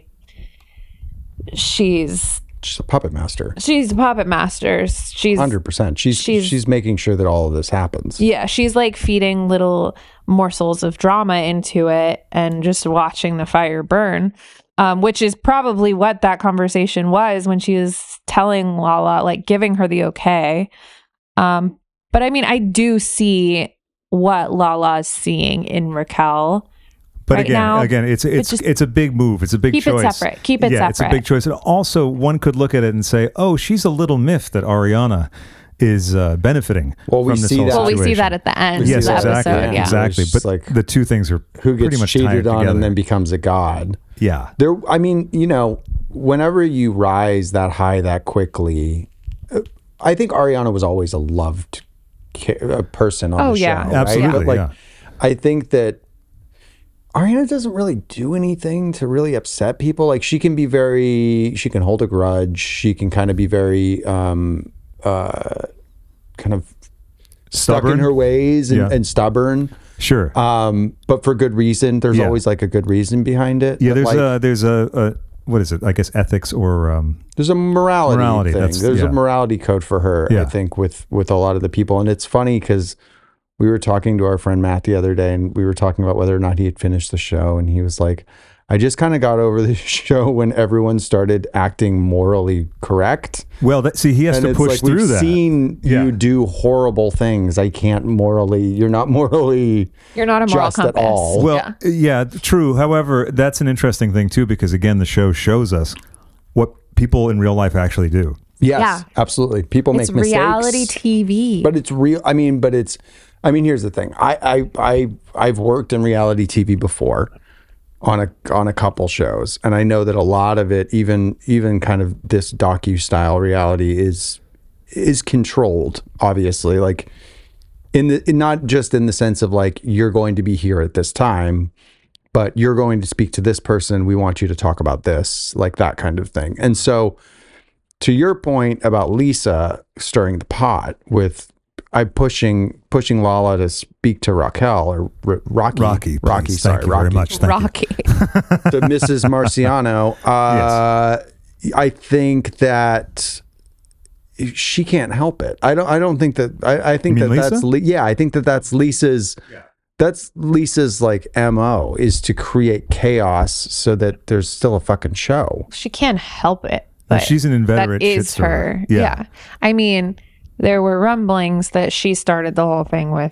she's She's a puppet master. she's a puppet master. She's one hundred percent. She's, she's- she's making sure that all of this happens. yeah, she's like feeding little morsels of drama into it and just watching the fire burn. Um, which is probably what that conversation was when she was telling Lala, like giving her the okay. Um, but I mean, I do see what Lala's seeing in Raquel. But right again, now, again, it's it's just- it's a big move. It's a big Keep it choice. separate. Keep it yeah, it's a separate. big choice. And also, one could look at it and say, "Oh, she's a little miffed that Ariana is uh, benefiting Well, we from this see whole that- Well, we see situation." that at the end We of Yes, the see that at the episode. end. Yeah. exactly. It's But like, the two things are Who pretty gets much cheated tied on together. and then becomes a god. yeah, There, I mean, you know, whenever you rise that high that quickly, uh, I think Ariana was always a loved ca- uh, person on Oh, the yeah. show. right? Absolutely, But like, yeah. I think that Ariana doesn't really do anything to really upset people. Like she can be very, she can hold a grudge. She can kind of be very, um, uh, kind of stuck in Stubborn? her ways and, Yeah. and stubborn. Sure. Um, but for good reason. There's Yeah. always like a good reason behind it. yeah, But, there's like, a there's a, a what is it? I guess ethics or um, there's a morality, Morality, thing. that's- There's yeah. a morality code for her, Yeah. I think, with with a lot of the people. And it's funny because we were talking to our friend Matt the other day, and we were talking about whether or not he had finished the show, and he was like, I just kind of got over the show when everyone started acting morally correct. well, that, see, he has And to it's push like, through we've that. seen Yeah. you do horrible things. I can't morally, you're not morally You're not a moral just at compass. all. Well, Yeah. yeah. true. However, that's an interesting thing too, because again, the show shows us what people in real life actually do. Yes, Yeah. absolutely. People It's make mistakes. reality T V. But it's real. I mean, but it's, I mean, here's the thing. I, I, I, I've worked in reality T V before on a, on a couple shows. And I know that a lot of it, even, even kind of this docu style reality is, is controlled, obviously. Like in the, in not just in the sense of like, you're going to be here at this time, but you're going to speak to this person. We want you to talk about this, like that kind of thing. And so, to your point about Lisa stirring the pot with I pushing pushing Lala to speak to Raquel or R- Rocky Rocky, Rocky please. sorry Thank you Rocky very much. Thank you. Rocky. to Missus Marciano. Uh, I think that she can't help it. I don't. I don't think that. I, I think You that mean that's Lisa? Li- yeah. I think that that's Lisa's. That's Lisa's like M O is to create chaos so that there's still a fucking show. She can't help it. And But she's an inveterate that is shit stirrer. her. Yeah. Yeah. I mean, there were rumblings that she started the whole thing with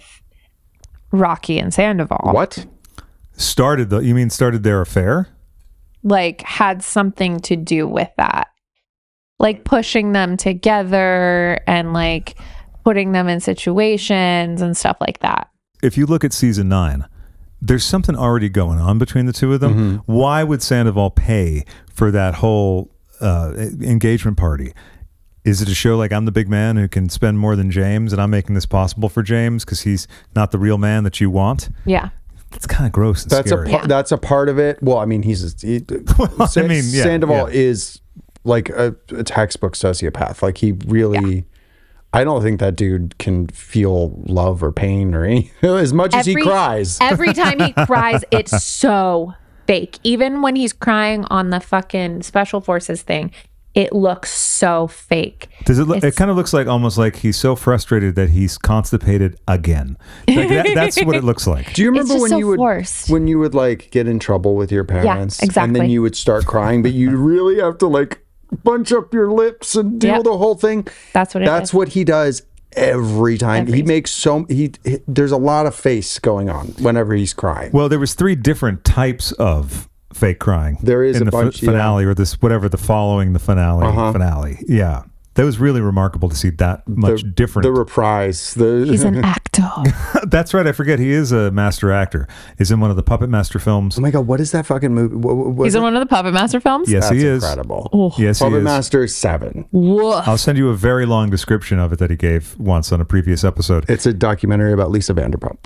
Rocky and Sandoval. What? Started the? You mean started their affair? Like had something to do with that. Like pushing them together and like putting them in situations and stuff like that. If you look at season nine, there's something already going on between the two of them. Mm-hmm. Why would Sandoval pay for that whole uh, engagement party? Is it a show like I'm the big man who can spend more than James and I'm making this possible for James because he's not the real man that you want? Yeah. It's kind of gross and That's scary. a par- that's a part of it. Well, I mean, he's he, I San- mean, yeah, Sandoval yeah. is like a, a textbook sociopath. Like he really, I don't think that dude can feel love or pain or any as much as he cries. Every time he cries, it's so fake. Even when he's crying on the fucking special forces thing, it looks so fake. Does it look? It It's- kind of looks like almost like he's so frustrated that he's constipated again. Like that, that's what it looks like. Do you remember just when so you would forced. when you would like get in trouble with your parents, and then exactly. you would start crying, but you really have to like bunch up your lips and do Yep. the whole thing. That's what it That's is. what he does every time. Every he time. makes so he, he. There's a lot of face going on whenever he's crying. Well, there was three different types of fake crying. There is in a the bunch, yeah. finale or this whatever the following the finale Uh-huh. finale. Yeah, that was really remarkable to see that much the, different. The reprise. The He's an actor. That's right. I forget he is a master actor. He's in one of the Puppet Master films. Oh my god, what is that fucking movie? What, what, He's in one of the Puppet Master films? Yes, That's he is. incredible. Yes, he Puppet is. Master seven. Woof. I'll send you a very long description of it that he gave once on a previous episode. It's a documentary about Lisa Vanderpump.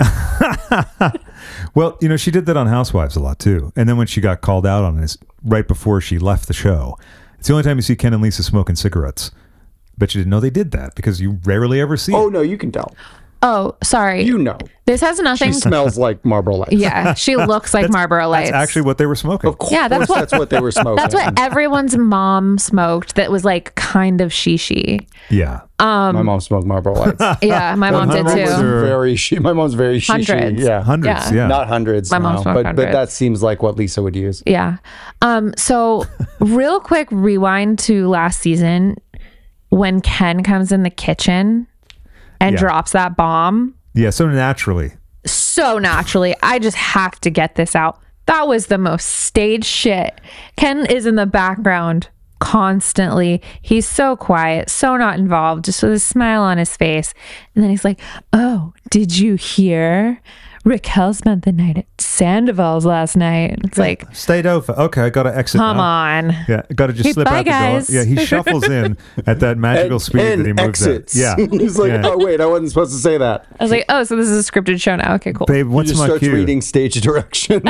Well, you know, she did that on Housewives a lot too. And then when she got called out on this right before she left the show, it's the only time you see Ken and Lisa smoking cigarettes. Bet you didn't know they did that because you rarely ever see Oh it. no, you can tell. Oh, sorry. You know. This has She nothing. smells like Marlboro Lights. Yeah, she looks like Marlboro Lights. That's actually what they were smoking. Of course, Yeah, that's what- that's what they were smoking. That's what everyone's mom smoked. That was like kind of shishi. Yeah. Um, my mom smoked Marlboro Lights. Yeah, my mom did Hundreds too. or- Very she, my mom's very she, Hundreds. Yeah. Hundreds. Yeah. Yeah. Not hundreds. My mom no, smoked but but hundreds. that seems like what Lisa would use. Yeah. Um. So, real quick rewind to last season when Ken comes in the kitchen and Yeah. drops that bomb. Yeah. So naturally. So naturally, I just have to get this out. That was the most staged shit. Ken is in the background constantly. He's so quiet, so not involved, just with a smile on his face. And then he's like, "Oh, did you hear? Raquel spent the night at Sandoval's last night. It's like, Stayed over. Okay, I got to exit. come now. on. Yeah, got to just Hey, slip bye, out the guys. door. Yeah, he shuffles in at that magical And- speed and that he moves exits. at. Yeah, He's like, yeah. oh wait, I wasn't supposed to say that. I was like, oh, so this is a scripted show now. Okay, cool. Babe, He what's just my starts cue? reading stage direction.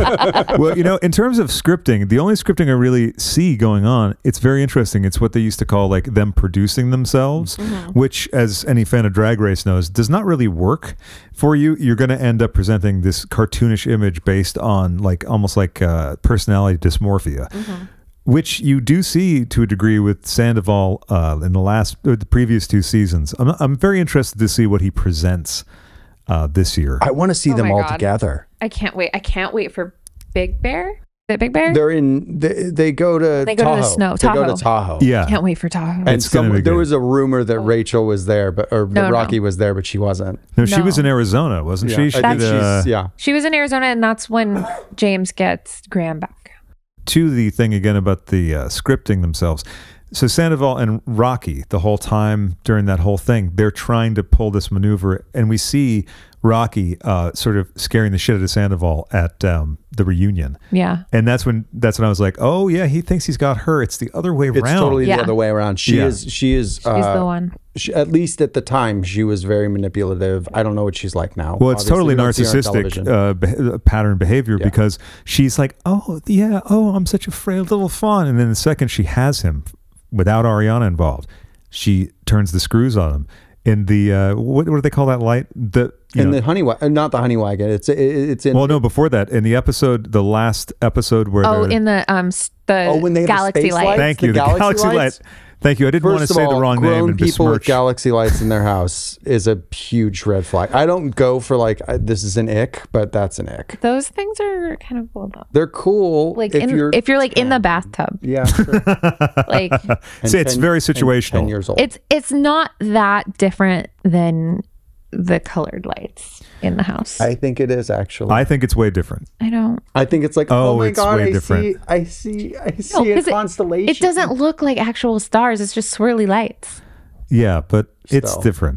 Well, you know, in terms of scripting, the only scripting I really see going on, it's very interesting. It's what they used to call like them producing themselves, Mm-hmm. which, as any fan of Drag Race knows, does not really work for you. You're going to end up presenting this cartoonish image based on like almost like uh, personality dysmorphia. Mm-hmm. Which you do see to a degree with Sandoval uh, in the last, or the previous two seasons. I'm, I'm very interested to see what he presents uh, this year. I want to see Oh them my all God. together. I can't wait. I can't wait for Big Bear. Is it Big Bear? They're in. They, they go to. They go to Tahoe. the snow- They go Tahoe. to Tahoe. yeah, Can't wait for Tahoe. And It's gonna some, be there good. was a rumor that Rachel was there, but or No, no. Rocky was there, but she wasn't. no, she No. was in Arizona, wasn't Yeah, she? I She think did, uh, she's, yeah. She was in Arizona, and that's when James gets Graham back. to the thing again about the uh, scripting themselves. So Sandoval and Rocky, the whole time during that whole thing, they're trying to pull this maneuver, and we see Rocky uh, sort of scaring the shit out of Sandoval at um, the reunion, Yeah. and that's when that's when I was like, oh yeah, he thinks he's got her. It's the other way It's around. totally Yeah. the other way around. She Yeah. is. She is. She's uh, the one. She, at least at the time, she was very manipulative. I don't know what she's like now. Well, it's Obviously, totally we don't see her on narcissistic television. uh, beh- pattern behavior Yeah. because she's like, oh yeah, oh I'm such a frail little fawn, and then the second she has him, without Ariana involved, she turns the screws on him. In the uh, what, what do they call that light? The you in know- the honey wagon, not the honey wagon. It's it, it's in. well, no, before that, in the episode, the last episode where Oh, they're- in the um s- the Oh, when they have the galaxy space light. lights? thank the you, the galaxy galaxy, lights? light. Thank you. I didn't want to First of say all, the wrong name grown and people with besmirch. galaxy lights in their house is a huge red flag. I don't go for like I, this is an ick, but that's an ick. Those things are kind of cool though. They're cool. Like if in, you're if you're like in the bathtub, yeah, sure. like And See, it's very and situational. ten years old. it's it's not that different than the colored lights in the house. I think it is actually. I think it's way different. I don't. I think it's like, Oh, oh, my it's god, way I different. see, I see, I see No, a 'cause it- constellation. It doesn't look like actual stars. It's just swirly lights. Yeah, but it's Still. different.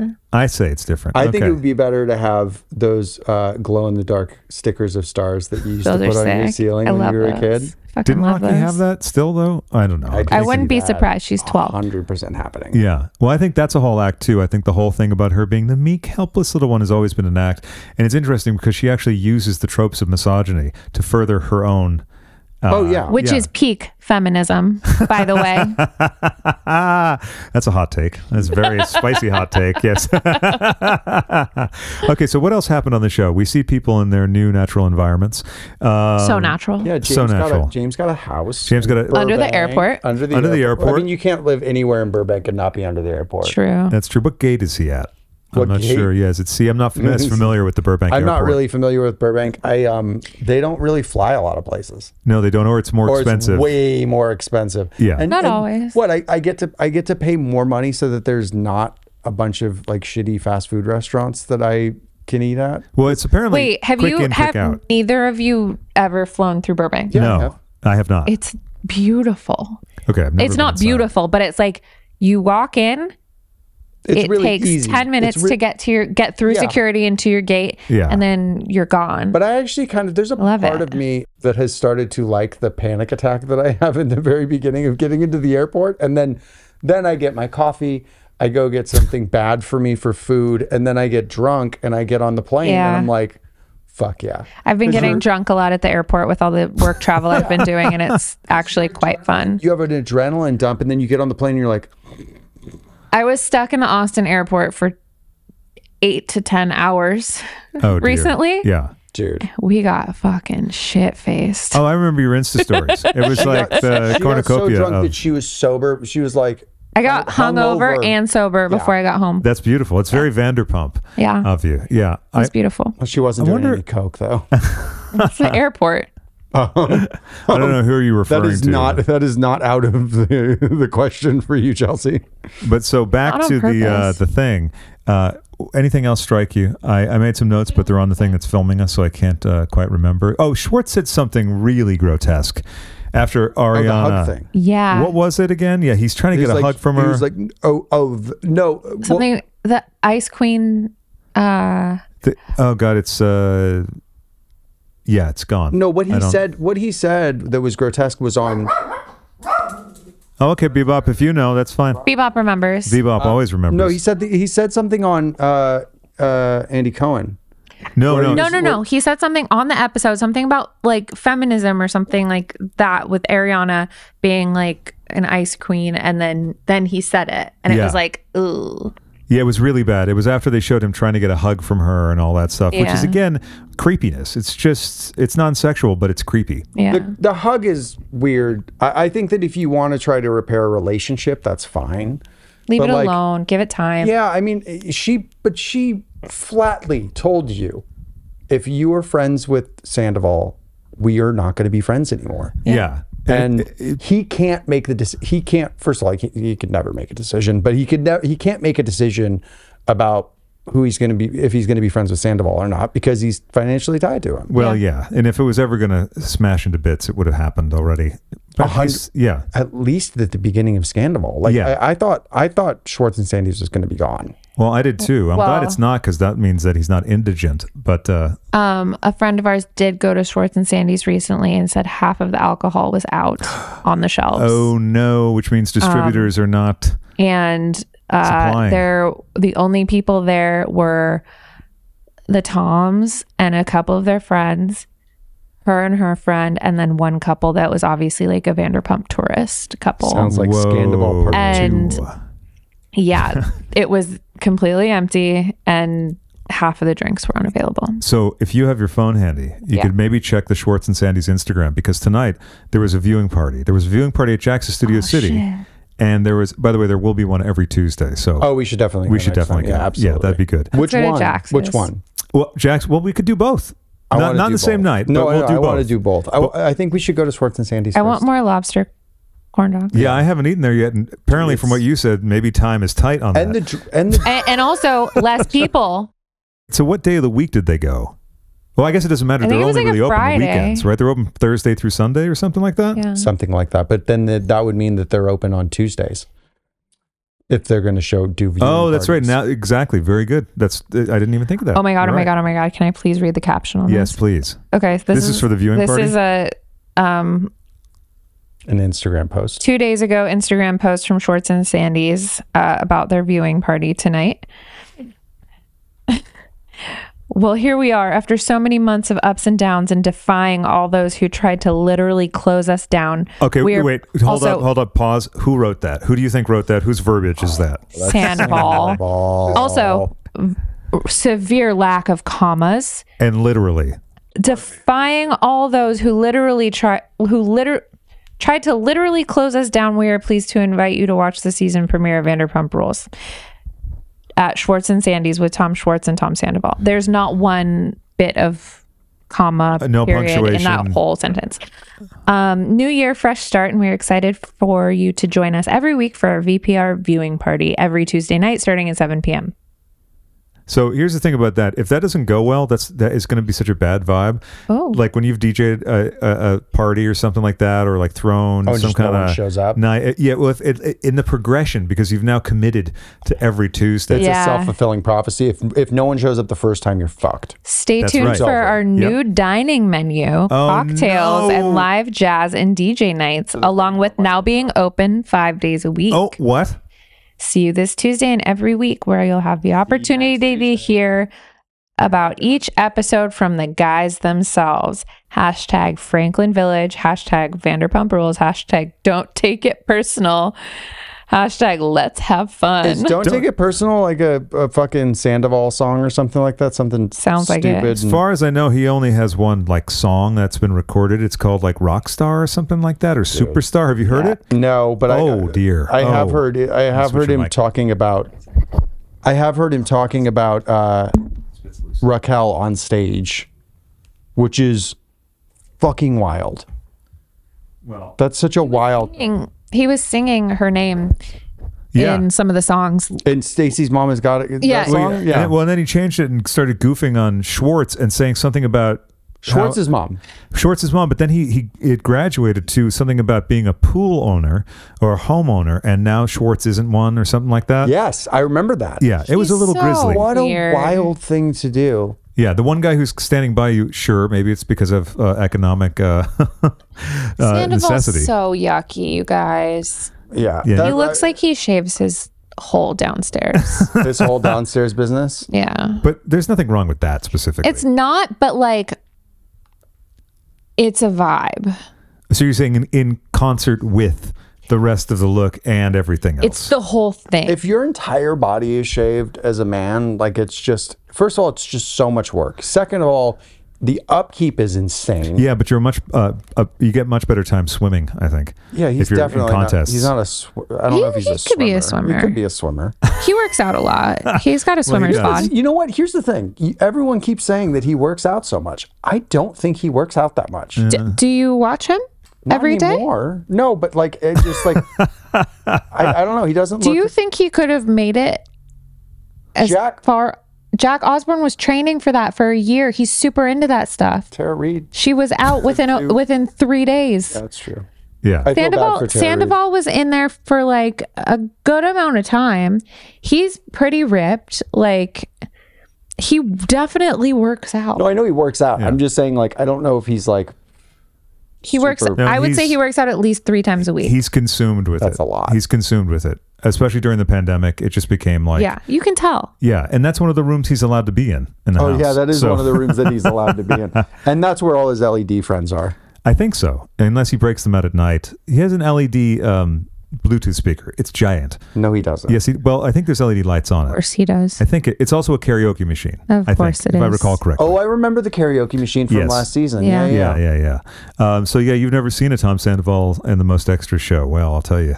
I say it's different. I think Okay. it would be better to have those uh, glow in the dark stickers of stars that you used Those to are put on your sick. ceiling I when love you were a those. kid. Fucking Didn't love Rocky those. have that still though? I don't know. I I can wouldn't see be that surprised. She's twelve. Hundred percent happening. Yeah. Well, I think that's a whole act too. I think the whole thing about her being the meek, helpless little one has always been an act. And it's interesting because she actually uses the tropes of misogyny to further her own. Uh, Oh, yeah. Which yeah. is peak feminism, by the way. That's a hot take. That's a very spicy hot take. Yes. Okay. So what else happened on the show? We see people in their new natural environments. Um, So natural. Yeah, James So got natural. a James got a house. James got a- in Under the Burbank. airport. Under the Under the airport. I airport. mean, you can't live anywhere in Burbank and not be under the airport. True. That's true. What gate is he at? I'm What not gate? sure. Yes, it's. See, I'm not as familiar with the Burbank I'm airport. not really familiar with Burbank. I um, they don't really fly a lot of places, No, they don't. Or it's more or expensive. it's way more expensive. Yeah. and, Not and always. What I, I get to I get to pay more money so that there's not a bunch of like shitty fast food restaurants that I can eat at. Well, it's apparently Wait, have quick you in, quick have out. neither of you ever flown through Burbank? Yeah, I No, have. I have not. It's beautiful. Okay, I've never It's been not inside. beautiful, but it's like you walk in, It's it really takes easy. ten minutes It's re- to get to your get through Yeah. security into your gate, Yeah. and then you're gone. But I actually kind of there's a Love part it. of me that has started to like the panic attack that I have in the very beginning of getting into the airport, and then then I get my coffee, I go get something bad for me for food, and then I get drunk and I get on the plane Yeah. and I'm like, fuck yeah. I've been Because getting you're- drunk a lot at the airport with all the work travel I've been doing, and it's actually quite fun. You have an adrenaline dump, and then you get on the plane and you're like, I was stuck in the Austin airport for eight to ten hours Oh, dear. recently. Yeah. dude. We got fucking shit faced. Oh, I remember your Insta stories. It was like the She got so cornucopia drunk of. that she was sober. She was like, I got hung- hungover hungover. and sober before I got home. That's beautiful. It's very Vanderpump Yeah. of you. Yeah. It I, was beautiful. well, she wasn't I doing wonder- any coke though. It's the airport. I don't know who you're That referring is to. not that is not out of the, the question for you, Chelsea. But so back Not on to the uh, purpose. the thing. Uh, anything else strike you? I, I made some notes, but they're on the thing that's filming us, so I can't uh, quite remember. Oh, Schwartz said something really grotesque after Oh, Ariana. the hug thing. Yeah. What was it again? Yeah, he's trying to He get a was like- hug from he her. was like, oh, oh, th- no. well, Something the Ice Queen uh The, oh God, it's uh, yeah, it's gone. No, what he I don't- said, what he said that was grotesque was on. Oh, okay, Bebop. If you know, that's fine. Bebop remembers. Bebop always remembers. No, he said the, he said something on uh, uh, Andy Cohen. no, no, No, no, no. He said something on the episode, something about like feminism or something like that, with Ariana being like an ice queen, and then then he said it, and it Yeah. was like, ooh. Yeah, it was really bad. It was after they showed him trying to get a hug from her and all that stuff, which is Yeah. again creepiness. It's just it's non-sexual, but it's creepy. Yeah. The, the hug is weird. I, I think that if you want to try to repair a relationship, that's fine. Leave but it like- alone. Give it time. Yeah, I mean, she, but she flatly told you, if you are friends with Sandoval, we are not going to be friends anymore. Yeah. And it- it- he can't make the dec- he can't first of all he, he could never make a decision, but he could never he can't make a decision about who he's going to be, if he's going to be friends with Sandoval or not, because he's financially tied to him. well, yeah. And if it was ever going to smash into bits, it would have happened already. But hundred- he's- yeah. At least at the beginning of Scandal, like Yeah. I, I thought I thought Schwartz and Sandys was going to be gone. Well, I did too. I'm glad Well- it's not, because that means that he's not indigent. But uh, Um, a friend of ours did go to Schwartz and Sandy's recently and said half of the alcohol was out on the shelves. oh no, which means distributors are not. And uh, Supplying. there, the only people there were the Toms and a couple of their friends, her and her friend, and then one couple that was obviously like a Vanderpump tourist couple. Sounds like Whoa. Scandal part And- two. Yeah, it was completely empty, and half of the drinks were unavailable. So if you have your phone handy, you Yeah. could maybe check the Schwartz and Sandy's Instagram, because tonight there was a viewing party. There was a viewing party at Jack's Studio City. shit. And there was, by the way, there will be one every Tuesday. So Oh, we should definitely. we go should next definitely time. go. Yeah, absolutely. Yeah, that'd be good. Which go to one? Jax's. Which one? Well, Jack's, well, we could do both. I not wanna not do the same both. night, No, but we'll I, do I both. want to do both. I, I think we should go to Schwartz and Sandy's. I first. want more lobster corn dogs. Yeah, I haven't eaten there yet. And apparently, from what you said, maybe time is tight on And that. the dr- and the And, and also less people. So what day of the week did they go? Well, I guess it doesn't matter. I think They're it was only like a really open on Friday. weekends, right? They're open Thursday through Sunday or something like that? Yeah. something like that. But then the, that would mean that they're open on Tuesdays if they're going to show do. viewing Oh, that's right. parties. Now, exactly. Very good. That's I didn't even think of that. Oh my god! You're Oh my right. god! Oh my god! Can I please read the caption on Yes, this? please. Okay. This, This is for the viewing this party? is a um an Instagram post. two days ago Instagram post from Schwartz and Sandy's uh, about their viewing party tonight. Well, here we are after so many months of ups and downs and defying all those who tried to literally close us down. Okay, We are wait. Hold also up. Hold up. Pause. Who wrote that? Who do you think wrote that? Whose verbiage is that? Sandoval. Ball. Also, severe lack of commas. And literally. Defying all those who literally try who liter tried to literally close us down. We are pleased to invite you to watch the season premiere of Vanderpump Rules at Schwartz and Sandy's with Tom Schwartz and Tom Sandoval. There's not one bit of comma Uh, no period in that punctuation. whole sentence. Um, new year, fresh start, and we're excited for you to join us every week for our V P R viewing party every Tuesday night starting at seven p.m. So here's the thing about that. If that doesn't go well, that's that is going to be such a bad vibe. Oh. Like when you've D J'd a, a, a party or something like that, or like thrown Oh, some just no kind one of shows up? night. Yeah, well, if it, it, in the progression, because you've now committed to every Tuesday. It's Yeah. a self-fulfilling prophecy. If if no one shows up the first time, you're fucked. Stay That's tuned right. for our new Yep. dining menu, cocktails, no. and live jazz and D J nights, along with now being open five days a week. Oh, what? See you this Tuesday and every week, where you'll have the opportunity to hear about each episode from the guys themselves. Hashtag Franklin Village, hashtag Vanderpump Rules, hashtag Don't Take It Personal, hashtag Let's Have Fun. Is don't, take it personal, like a, a fucking Sandoval song or something like that. Something Sounds like it. stupid. As and- far as I know, he only has one like song that's been recorded. It's called like Rockstar or something like that, or Superstar. Have you heard it? No, but I, Oh, dear. I have Oh. heard it. I have switch heard your him mic. talking about. I have heard him talking about uh, Raquel on stage, which is fucking wild. Well, That's such a wild. Singing- He was singing her name yeah. in some of the songs. And Stacey's mom has got it. Yeah. That song? And yeah. then- well, and then he changed it and started goofing on Schwartz and saying something about Schwartz's mom. Schwartz's mom, but then he he it graduated to something about being a pool owner or a homeowner, and now Schwartz isn't one or something like that. Yes, I remember that. Yeah, it was a He's little so grisly. What a Weird. wild thing to do. Yeah, the one guy who's standing by you, sure, maybe it's because of uh, economic uh, uh, Sandoval's necessity. so yucky, you guys. Yeah. Yeah. That- He looks like he shaves his hole downstairs. this whole downstairs business. Yeah. But there's nothing wrong with that specifically. It's not, but like, it's a vibe. So you're saying in, in concert with the rest of the look and everything else. It's the whole thing. If your entire body is shaved as a man, like it's just, first of all, it's just so much work. Second of all, the upkeep is insane. Yeah, but you're much. Uh, uh, you get much better time swimming, I think. Yeah, he's if you're definitely in not, contests. he's not a. Sw- I don't He- know if he's he a swimmer. could be a swimmer. He could be a swimmer. he works out a lot. He's got a swimmer's does. bod. You know what? Here's the thing. You- Everyone keeps saying that he works out so much. I don't think he works out that much. D- do you watch him Not every day? anymore. No, but like it just like I, I don't know. He doesn't. Do look, you think he could have made it as Jack- far? Jack Osborne was training for that for a year. He's super into that stuff. Tara Reid? She was out within a, within three days. That's true. Yeah. I feel bad for Sandoval, Tara Reid. Sandoval was in there for like a good amount of time. He's pretty ripped. Like he definitely works out. No, I know he works out. I'm just saying, like, I don't know if he's like. he works. super- No, I would say he's- he works out at least three times a week. He's consumed with it. That's a lot. He's consumed with it, especially during the pandemic. It just became like, Yeah, you can tell. yeah, and that's one of the rooms he's allowed to be in. in the Oh house. yeah, that is So- one of the rooms that he's allowed to be in, and that's where all his L E D friends are. I think so, unless he breaks them out at night. He has an L E D um, Bluetooth speaker. It's giant. No, he doesn't. Yes, he, well, I think there's L E D lights on Of it. course he does. I think it, it's also a karaoke machine. Of I course think, it if I is. recall correctly. Oh, I remember the karaoke machine from Yes. last season. Yeah. Yeah, yeah. yeah, yeah, yeah. Um, so yeah, you've never seen a Tom Sandoval and the Most Extra show. Well, I'll tell you,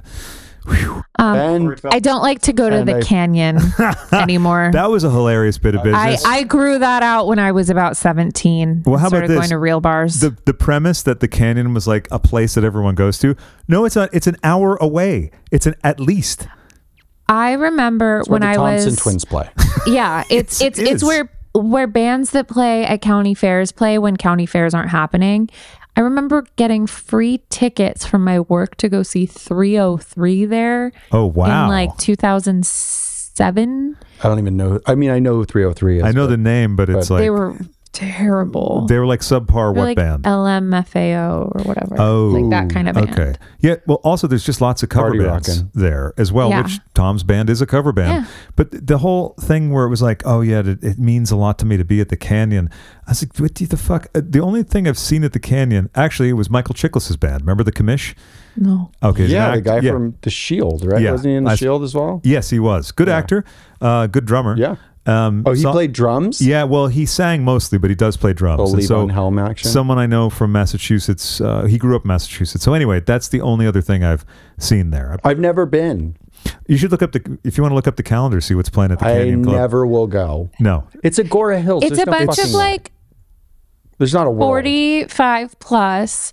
And I don't like to go to And the I- canyon anymore. that was a hilarious bit of I, business. I grew that out when I was about seventeen. Well, how about Started this? going to real bars. the the premise that the canyon was like a place that everyone goes to. No, it's not. It's an hour away. It's an at least. I remember where when the I Thompson was twins play. Yeah, it's it's It it's is. where where bands that play at county fairs play when county fairs aren't happening. I remember getting free tickets from my work to go see three oh three there Oh wow! in like two thousand seven. I don't even know. I mean, I know who three oh three is. I know but the name, but it's like They were terrible. they were like subpar. They're What like band? L M F A O or whatever. Oh, like that kind of band. Okay. Yeah. Well, also there's just lots of cover Party bands rockin'. there as well, Yeah. which Tom's band is a cover band. Yeah. But the whole thing where it was like, oh yeah, it, it means a lot to me to be at the Canyon. I was like, what the fuck? Uh, The only thing I've seen at the Canyon actually it was Michael Chiklis's band. Remember the Commish? No. Okay. he's an Yeah, the act- guy yeah. from The Shield, right? Yeah. Wasn't he in The I- Shield as well? Yes, he was. Good actor. Uh, good drummer. Yeah. Um, Oh, he so- played drums? Yeah, well, he sang mostly, but he does play drums. Oh, And Levon Helm action? Someone I know from Massachusetts. Uh, he grew up in Massachusetts. So anyway, that's the only other thing I've seen there. I've never been. You should look up the if you want to look up the calendar, see what's playing at the I Canyon Club. never will go. No, It's Agora Hills. It's There's a no bunch of fucking way. like There's not a world. forty-five plus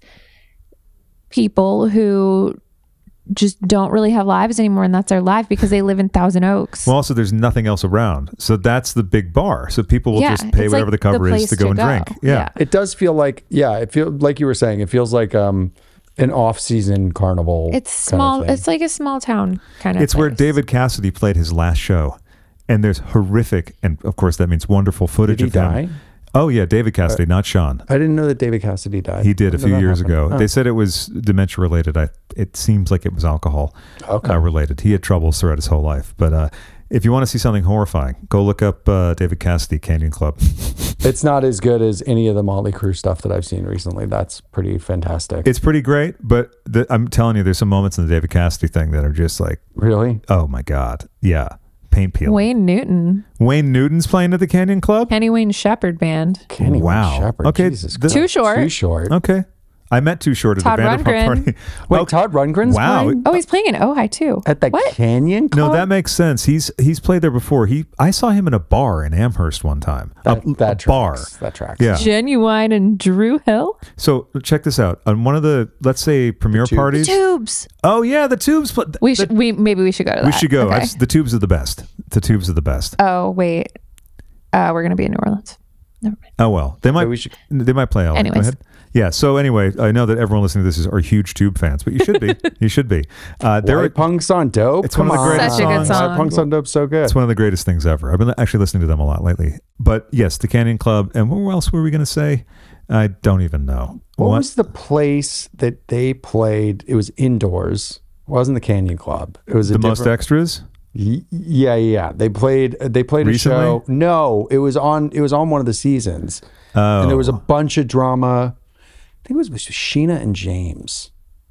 people who just don't really have lives anymore, and that's their life because they live in Thousand Oaks. well, also there's nothing else around, so that's the big bar. So people will Yeah, just pay it's whatever like the cover the is place to go to and go. drink. Yeah. Yeah. It does feel like, yeah, it feel like you were saying, it feels like um an off-season carnival. It's kind of small. thing. It's like a small town kind of. It's where place. David Cassidy played his last show, and there's horrific, and of course that means wonderful footage Did he of him. die? Oh yeah, David Cassidy, not Sean. I didn't know that David Cassidy died. He did a When few that years happen? ago. Oh. They said it was dementia related. I it seems like it was alcohol Okay. uh, related. He had troubles throughout his whole life. But uh, if you want to see something horrifying, go look up uh, David Cassidy Canyon Club. It's not as good as any of the Motley Crue stuff that I've seen recently. That's pretty fantastic. It's pretty great, but the, I'm telling you, there's some moments in the David Cassidy thing that are just like, really? oh my god, yeah, paint peeling. Wayne Newton, Wayne Newton's playing at the Canyon Club. Kenny Wayne Shepherd Band. Kenny Wow. Shepherd. Okay, Jesus the- Christ. Too short. Too short. Okay, I met Too Short at Todd the Vanderpump Rundgren. party. Wait, Okay. Todd Rundgren's Wow. playing? Oh, he's playing in Ojai too. At the what? Canyon No, Club? that makes sense. He's he's played there before. He I saw him in a bar in Amherst one time. That, a, that a bar. tracks. That tracks. Yeah. Genuine and Drew Hill. So check this out. On one of the let's say premiere Tubes. parties. Tubes. Oh yeah, the Tubes. pl- We the- should. We maybe we should go to that. we should go. Okay. I've- the Tubes are the best. The Tubes are the best. Oh wait, uh, we're gonna be in New Orleans. Never mind. Oh well, they might. we should- They might play. Ellen. Go Anyways. ahead. Yeah. So anyway, I know that everyone listening to this is are huge Tube fans, but you should be. you should be. Uh, there. White Punks on Dope. It's Come one of the on. greatest Such a good songs. song. White Punks on Dope, so good. It's one of the greatest things ever. I've been actually listening to them a lot lately. But yes, the Canyon Club. And what else were we going to say? I don't even know. What, was the place that they played? It was indoors. It wasn't the Canyon Club. It was a the most different- extras? Y- Yeah, yeah. They played. They played Recently? a show. No, it was on. It was on one of the seasons, Oh. and there was a bunch of drama. I think it was with Sheena and James.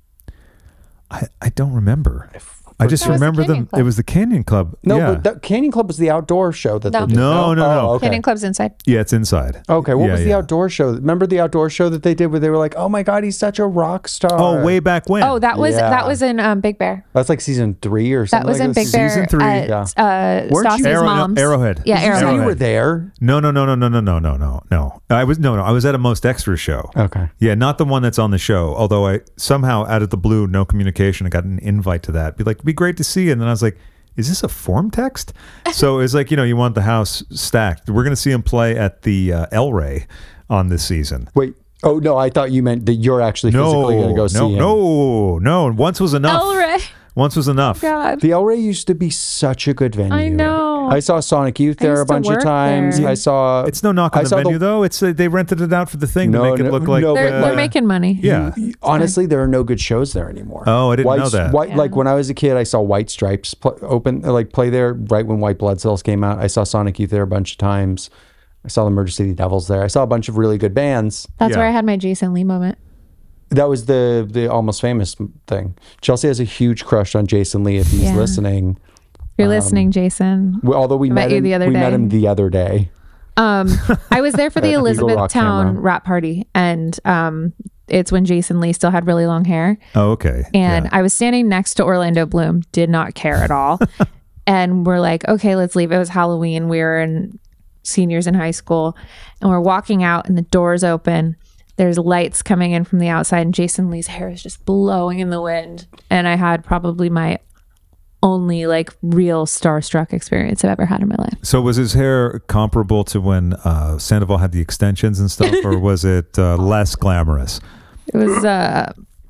I, I don't remember. I just That was the remember Canyon them. Club. It was the Canyon Club. No, yeah. but the Canyon Club was the outdoor show that No. they did. No, no, no. Oh, okay. Canyon Club's inside. yeah, it's inside. Okay, what Yeah, was the yeah. outdoor show? Remember the outdoor show that they did where they were like, "Oh my God, he's such a rock star." Oh, way back when. Oh, that was Yeah. that was in um, Big Bear. That's like season three or That something. was like in Big Bear. Season three, At, yeah. uh, Weren't you- Stassi's Arrow- no, mom's. Arrowhead. Yeah, You said Arrowhead. you were there. No, no, no, no, no, no, no, no, no, no. I was no, no. I was at a Most Extra show. Okay. Yeah, not the one that's on the show. Although I somehow out of the blue, no communication, I got an invite to that. Be like, it'd be great to see you. And then I was like, is this a form text? So it's like, you know, you want the house stacked. We're going to see him play at the uh, El Rey on this season. Wait. Oh no, I thought you meant that you're actually No, physically going to go see no, him. no, no. Once was enough. El Rey. Once was enough. God. The El Rey used to be such a good venue. I know. I saw Sonic Youth I there a used to bunch of work times. there. I saw. It's no knock on I the saw venue though. It's uh, they rented it out for the thing No, to make it no, look like. no, They're, but, they're uh, making money. yeah. Honestly, there are no good shows there anymore. Oh, I didn't White, know that. White, Yeah. Like when I was a kid, I saw White Stripes pl- open, like play there right when White Blood Cells came out. I saw Sonic Youth there a bunch of times. I saw the Murder City Devils there. I saw a bunch of really good bands. That's Yeah. where I had my Jason Lee moment. That was the the Almost Famous thing. Chelsea has a huge crush on Jason Lee if he's Yeah. listening. If you're listening, Jason. We- Although we I met, met you him, the other we met day. him the other day. Um, I was there for the At Eagle Rock Elizabethtown Camera. rap party, and um, it's when Jason Lee still had really long hair. Oh, okay. And Yeah. I was standing next to Orlando Bloom, did not care at all. And we're like, okay, let's leave. It was Halloween. We were in seniors in high school, and we're walking out, and the doors open. There's lights coming in from the outside, and Jason Lee's hair is just blowing in the wind. And I had probably my only like real starstruck experience I've ever had in my life. So was his hair comparable to when uh, Sandoval had the extensions and stuff, or was it uh, less glamorous? It was uh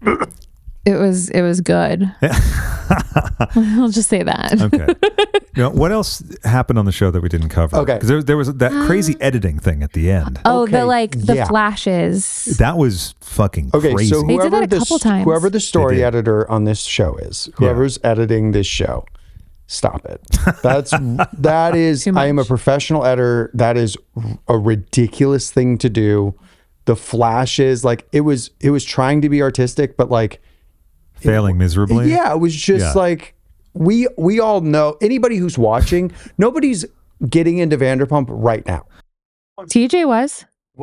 it was it was good. I'll just say that. Okay. Now, what else happened on the show that we didn't cover? Okay. Because there, there was that crazy editing thing at the end. Oh, Okay, the like the yeah. flashes. That was fucking Okay, crazy. so They did whoever that a the couple s- times. whoever the They story did. editor on this show is, whoever's editing this show, stop it. That's that is. Too I am a much. professional editor. That is a ridiculous thing to do. The flashes, like it was, it was trying to be artistic, but like, Failing miserably. yeah, it was just Yeah. like we we all know. Anybody who's watching, nobody's getting into Vanderpump right now. T J was.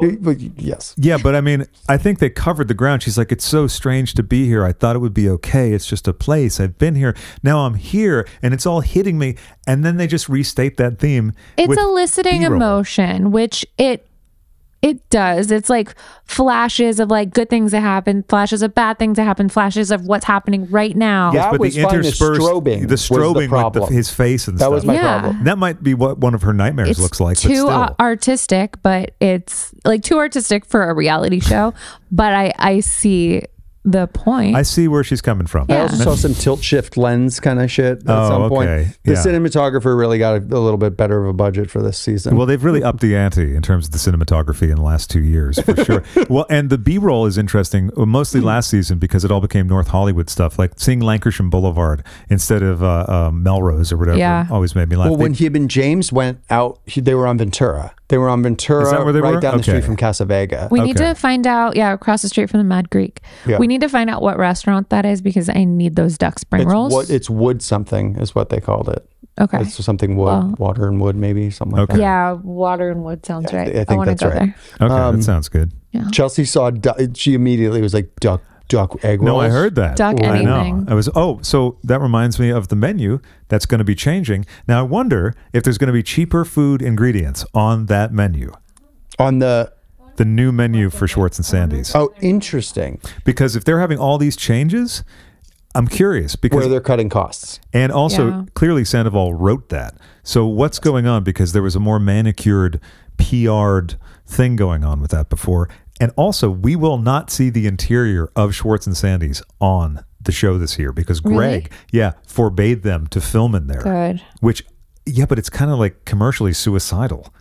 Yes. Yeah, but I mean, I think they covered the ground. She's like, it's so strange to be here. I thought it would be okay. It's just a place. I've been here. Now I'm here, and it's all hitting me. And then they just restate that theme. It's with eliciting B-roll. emotion, which it it does. It's like flashes of like good things that happen, flashes of bad things that happen, flashes of what's happening right now. Yeah. Yes, That but was the fine. The interspersed, strobing the was the strobing with problem. the, his face and That stuff. was my Yeah. problem. That might be what one of her nightmares It's looks like. but too still. uh, artistic, but it's like too artistic for a reality show. But I I see the point. I see where she's coming from. I Yeah. also saw some tilt shift lens kind of shit at Oh, some point. okay. The Yeah. cinematographer really got a, a little bit better of a budget for this season. Well, they've really upped the ante in terms of the cinematography in the last two years, for sure. Well, and the B-roll is interesting, uh, mostly last season because it all became North Hollywood stuff, like seeing Lancashire Boulevard instead of uh, uh, Melrose or whatever. Yeah. Always made me laugh. well, They- when Hib and James went out, he, they were on Ventura. They were on Ventura, Is that where they right were? down the street Okay. from Casa Vega. we need Okay. to find out, yeah, across the street from the Mad Greek. Yeah. We need to find out what restaurant that is because I need those duck spring It's rolls. what it's wood something is what they called it. okay. It's something wood, Well. water and wood, maybe something like Okay. Yeah, water and wood sounds Yeah, I right. thi- I I, think want to that's go right. there. okay, um, that sounds good. Yeah. that. Chelsea saw. du- She immediately was like duck, duck egg rolls. No, I heard that. Duck I know. anything. I was. Oh, so that reminds me of the menu that's going to be changing. Now I wonder if there's going to be cheaper food ingredients on that menu, on the. the new menu for Schwartz and Sandy's. Oh, interesting. Because if they're having all these changes, I'm curious because Where they're cutting costs. and also Yeah. clearly Sandoval wrote that. So what's going on? Because there was a more manicured, P R'd thing going on with that before. And also, we will not see the interior of Schwartz and Sandy's on the show this year because Greg, Really? yeah, forbade them to film in there. Good. Which, yeah, but it's kind of like commercially suicidal.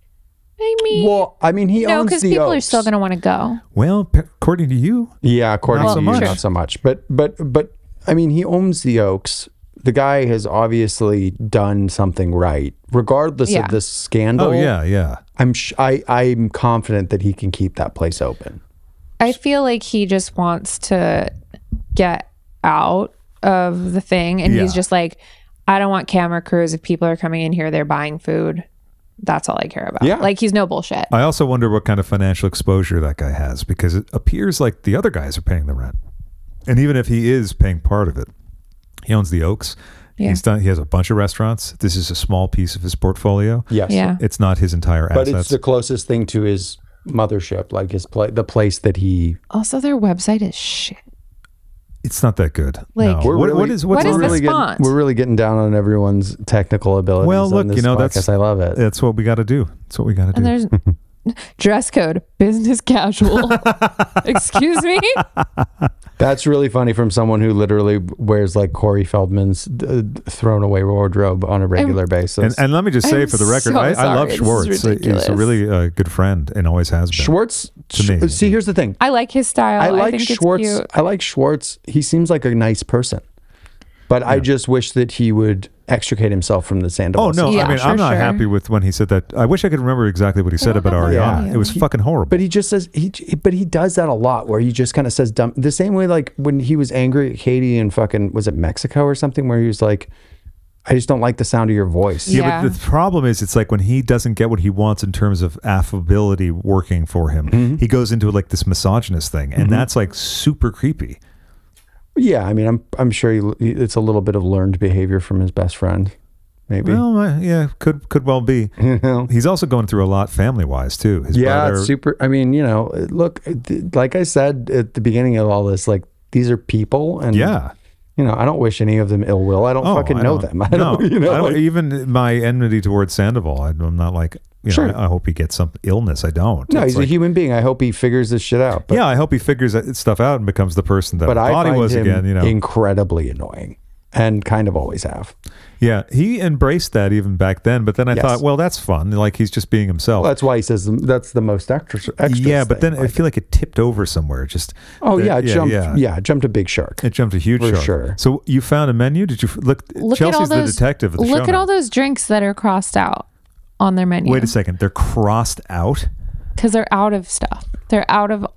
I mean, Well, I mean, he no, owns because the people are Oaks. still going to want to go. Well, p- according to you, Yeah, according Not to so you, much. not so much. But but but I mean, he owns the Oaks. The guy has obviously done something right, regardless Yeah. of the scandal. oh yeah, yeah. I'm sh- I I'm confident that he can keep that place open. I feel like he just wants to get out of the thing. And Yeah. he's just like, I don't want camera crews. If people are coming in here, they're buying food. That's all I care about. Yeah. Like, he's no bullshit. I also wonder what kind of financial exposure that guy has because it appears like the other guys are paying the rent. And even if he is paying part of it, he owns the Oaks. Yeah. He's done. He has a bunch of restaurants. This is a small piece of his portfolio. Yes. Yeah. It's not his entire But assets. it's the closest thing to his mothership, like his pla- the place that he. Also, their website is shit. It's not that good. Like- no. We're What, really- what is what's What is wrong the with- really font? getting, we're really getting down on everyone's technical abilities. Well, on look, this you know podcast. that's I love it. That's what we got to do. That's what we got to do. And there's dress code, business casual. Excuse me? That's really funny from someone who literally wears like Corey Feldman's uh, thrown away wardrobe on a regular basis. And, and let me just say I'm for the record, so I, I sorry. love This is Schwartz. He's ridiculous. a really uh, good friend and always has been. Schwartz, To me. see, here's the thing. I like his style. I I, like think Schwartz. it's cute. I like Schwartz. He seems like a nice person, but I just wish that he would extricate himself from the Sandoval. Oh no! Yeah, I mean, for I'm not sure. happy with when he said that. I wish I could remember exactly what he said about don't Ariana. know. It was fucking horrible. But he just says he, but he does that a lot, where he just kind of says dumb. The same way, like when he was angry at Katie in fucking was it Mexico or something, where he was like, "I just don't like the sound of your voice." yeah, Yeah. but the problem is, it's like when he doesn't get what he wants in terms of affability working for him, Mm-hmm. he goes into like this misogynist thing, and that's like super creepy. Yeah, I mean, I'm I'm sure he, it's a little bit of learned behavior from his best friend, maybe. Well, uh, yeah, could could well be. you know? He's also going through a lot family wise too. His Yeah, brother, it's super. I mean, you know, look, it- like I said at the beginning of all this, like these are people, and yeah. you know, I don't wish any of them ill will. I don't Oh, fucking I know don't- them. I no, don't, you know, I don't, like- even my enmity towards Sandoval. I, I'm not like, you know, Sure. I, I hope he gets some illness. I don't. no, It's he's like- a human being. I hope he figures this shit out. But, yeah, I hope he figures that stuff out and becomes the person that but I I thought find he was him again. You know, incredibly annoying, and kind of always have. yeah, he embraced that even back then. But then I Yes. thought, well, that's fun. Like he's just being himself. Well, that's why he says that's the most extra. extras yeah, but thing. then I Like, feel like it tipped over somewhere. Just oh the- yeah, it jumped. Yeah. it jumped a big shark. It jumped a huge For shark. sure. So you found a menu? Did you f- look? Look Chelsea's at all those. the detective of the look show at now. all those drinks that are crossed out on their menu. Wait a second, they're crossed out. Because they're out of stuff. They're out of.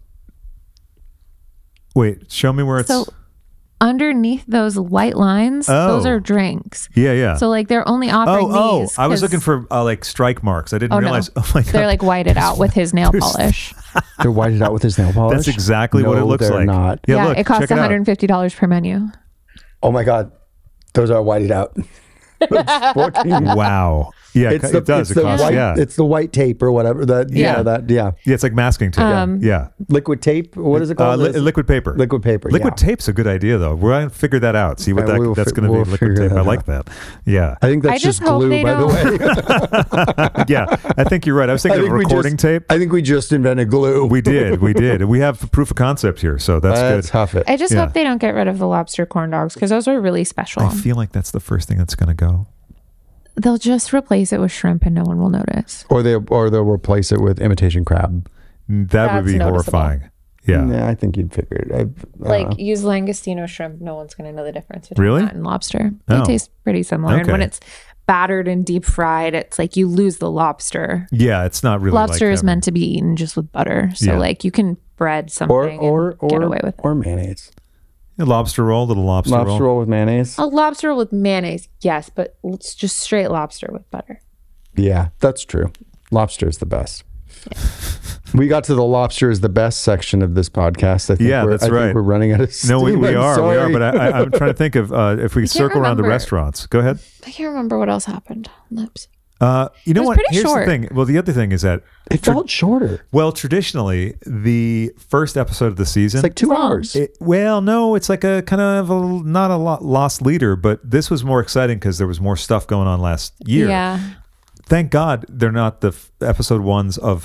Wait, show me where it's. So underneath those white lines, Oh. those are drinks. yeah, yeah. So like they're only offering oh, oh, these. I was 'cause looking for uh, like strike marks. I didn't Oh, no. realize. Oh my god, They're like whited out with his nail there's- polish. They're whited out with his nail polish. That's exactly what No, it looks they're like. Not. Yeah, Yeah, look, it costs check it out. one hundred fifty dollars per menu. Oh my god, those are whited out. It's fourteen. Wow. Yeah, It's it, the, it does. It's It the costs. white. Yeah. It's the white tape or whatever. That yeah. Yeah. That yeah. yeah, it's like masking tape. Um, yeah. Liquid tape. What is it Uh, called? li- Is it- liquid paper. Liquid paper. Liquid yeah. tape's a good idea, though. We're going to figure that out. See what Okay, that, we'll that's fi- going to we'll be. Liquid figure tape. I that like out. that. Yeah. I think that's I just just hope glue, they by the way. yeah. I think you're right. I was I thinking of think we recording just, tape. I think we just invented glue. We did. We did. We have proof of concept here, so that's Let's good. huff it. I just Yeah. hope they don't get rid of the lobster corn dogs because those are really special. I feel like that's the first thing that's going to go. They'll just replace it with shrimp and no one will notice. Or they or they'll replace it with imitation crab. That would That's be noticeable. horrifying. Yeah. Yeah, I think you'd figure it. I, I don't Like know. use langostino shrimp, no one's going to know the difference between Really? that and lobster. They Oh. taste pretty similar. And when Okay. it's battered and deep fried, it's like you lose the lobster. Yeah, it's not really Lobster like is having- meant to be eaten just with butter. So Yeah. like you can bread something or and or or get away with it. or mayonnaise. A lobster roll, little lobster, Lobster roll. roll with mayonnaise. A lobster with mayonnaise, yes, but it's just straight lobster with butter. Yeah, that's true. Lobster is the best. We got to the lobster is the best section of this podcast. I think Yeah, we're, that's I right. Think we're running out of steam. No, we, we I'm are. We are. sorry. But I, I, I'm trying to think of uh, if we can't circle around the remember. restaurants. Go ahead. I can't remember what else happened. Lips. Uh, you know was what? pretty Here's short. the thing. Well, the other thing is that, it felt shorter. well, traditionally, the first episode of the season. It's like two long. hours. It, well, no, it's like a kind of a, not a lo- lost leader, but this was more exciting because there was more stuff going on last year. Yeah. Thank God they're not the f- episode ones of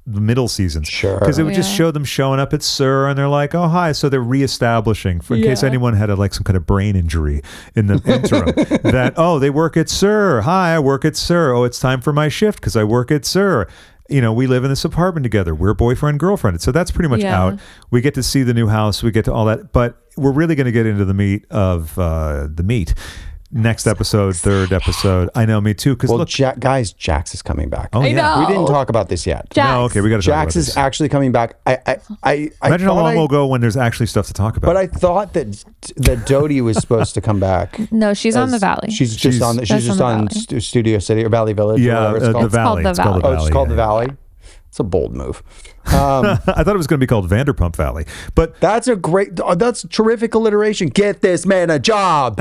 the middle seasons. Sure. Because it would just Yeah. show them showing up at SUR and they're like, oh, hi. So they're reestablishing, for in case Yeah. anyone had a, like some kind of brain injury in the interim, that, oh, they work at SUR. Hi, I work at SUR. Oh, it's time for my shift because I work at SUR. You know, we live in this apartment together. We're boyfriend, girlfriend. So that's pretty much Yeah. out. We get to see the new house. We get to all that. But we're really going to get into the meat of uh, the meat. Next episode, third episode. I know, me too. Because Well, look, ja- guys, Jax is coming back. oh I yeah. know. We didn't talk about this yet. Jax. No, okay, we got to talk about Jax is this. actually coming back. I, I, I, I Imagine how thought long I- we'll go when there's actually stuff to talk about. But I thought that that Dodie was supposed to come back. No, she's on the as- Valley. She's just She's- on. The, she's That's just on on the Valley. Stu- Studio City or Valley Village. yeah, or whatever it's uh, called. the Valley. called The It's called the Valley. Oh, Valley. it's called the yeah. Valley. It's a bold move. Um, I thought it was going to be called Vanderpump Valley, but that's a great. Oh, that's terrific alliteration. Get this man a job.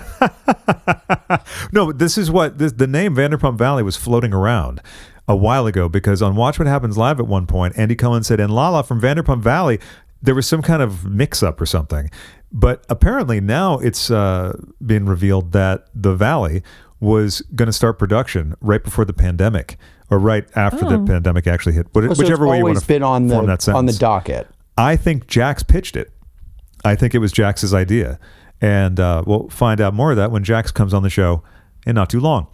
no, but this is what this, the name Vanderpump Valley was floating around a while ago because on Watch What Happens Live at one point, Andy Cohen said, and Lala from Vanderpump Valley, there was some kind of mix-up or something. But apparently now it's uh, been revealed that the Valley was going to start production right before the pandemic, or right after the pandemic actually hit. But Oh, so whichever it's way you always want to been on form the that sentence. on the docket. I think Jax pitched it. I think it was Jax's idea. And uh, we'll find out more of that when Jax comes on the show in not too long.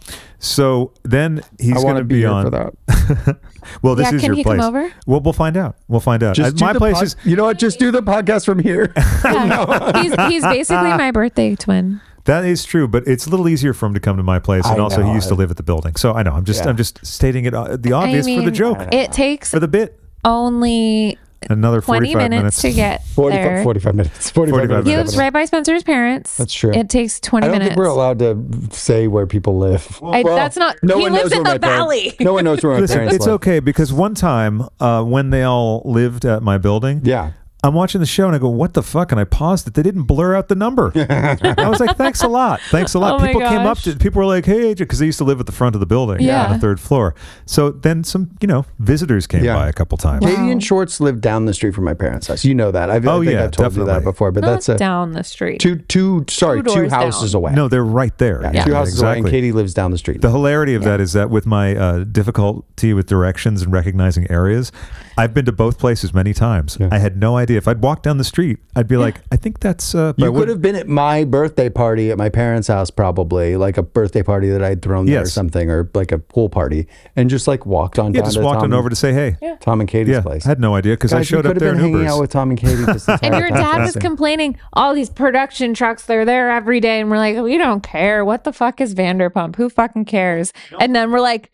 So then he's I going want to to be be here on. for that. Well, this Yeah, is can your he place. come over? Well, we'll find out. We'll find out. Just Uh, do my the place pod- is. You know what? Just do the podcast from here. Yeah. he's, he's basically my birthday twin. That is true, but it's a little easier for him to come to my place, and I also he know. used to live at the building. So I know. I'm just. Yeah. I'm just stating it. Uh, the obvious I mean, for the joke, It takes for the bit. only Another twenty forty-five minutes, to get forty-five, there. forty-five minutes. forty-five, forty-five He minutes. lives right by Spencer's parents. That's true. It takes I twenty don't minutes. think we're allowed to say where people live. I- that's not- he one lives knows in where the my parents- valley. No one knows where my Listen, parents it's live. okay because one time uh, when they all lived at my building, Yeah. I'm watching the show and I go, what the fuck? And I paused it. They didn't blur out the number. I was like, thanks a lot. Thanks a lot. Oh my people came up gosh. to, people were like, hey, because they used to live at the front of the building Yeah. on the third floor. So then some, you know, visitors came Yeah. by a couple times. Wow. Katie and Schwartz live down the street from my parents' house. You know that. I've, Oh, I think yeah, I've told you definitely. that before, but Not that's a down the street. two, two, sorry, Two two doors houses down. away. No, they're right there. Yeah, Yeah, two houses away, and exactly. Katie lives down the street. The hilarity of that is that with my uh, difficulty with directions and recognizing areas, I've been to both places many times. Yeah. I had no idea. If I'd walk down the street, I'd be like, I think that's. Uh, but I You could wouldn't- have been at my birthday party at my parents' house, probably like a birthday party that I'd thrown there or Yes. something, or like a pool party, and just like walked on yeah, down just to walked Tom, on over to say hey. Yeah. Tom and Katie's Yeah, place. I had no idea because I Guys, showed you up could there have in been hanging Ubers. out with Tom and Katie. This And entire your time. dad was complaining, all these production trucks, they're there every day. And we're like, we don't care. What the fuck is Vanderpump? Who fucking cares? And then we're like,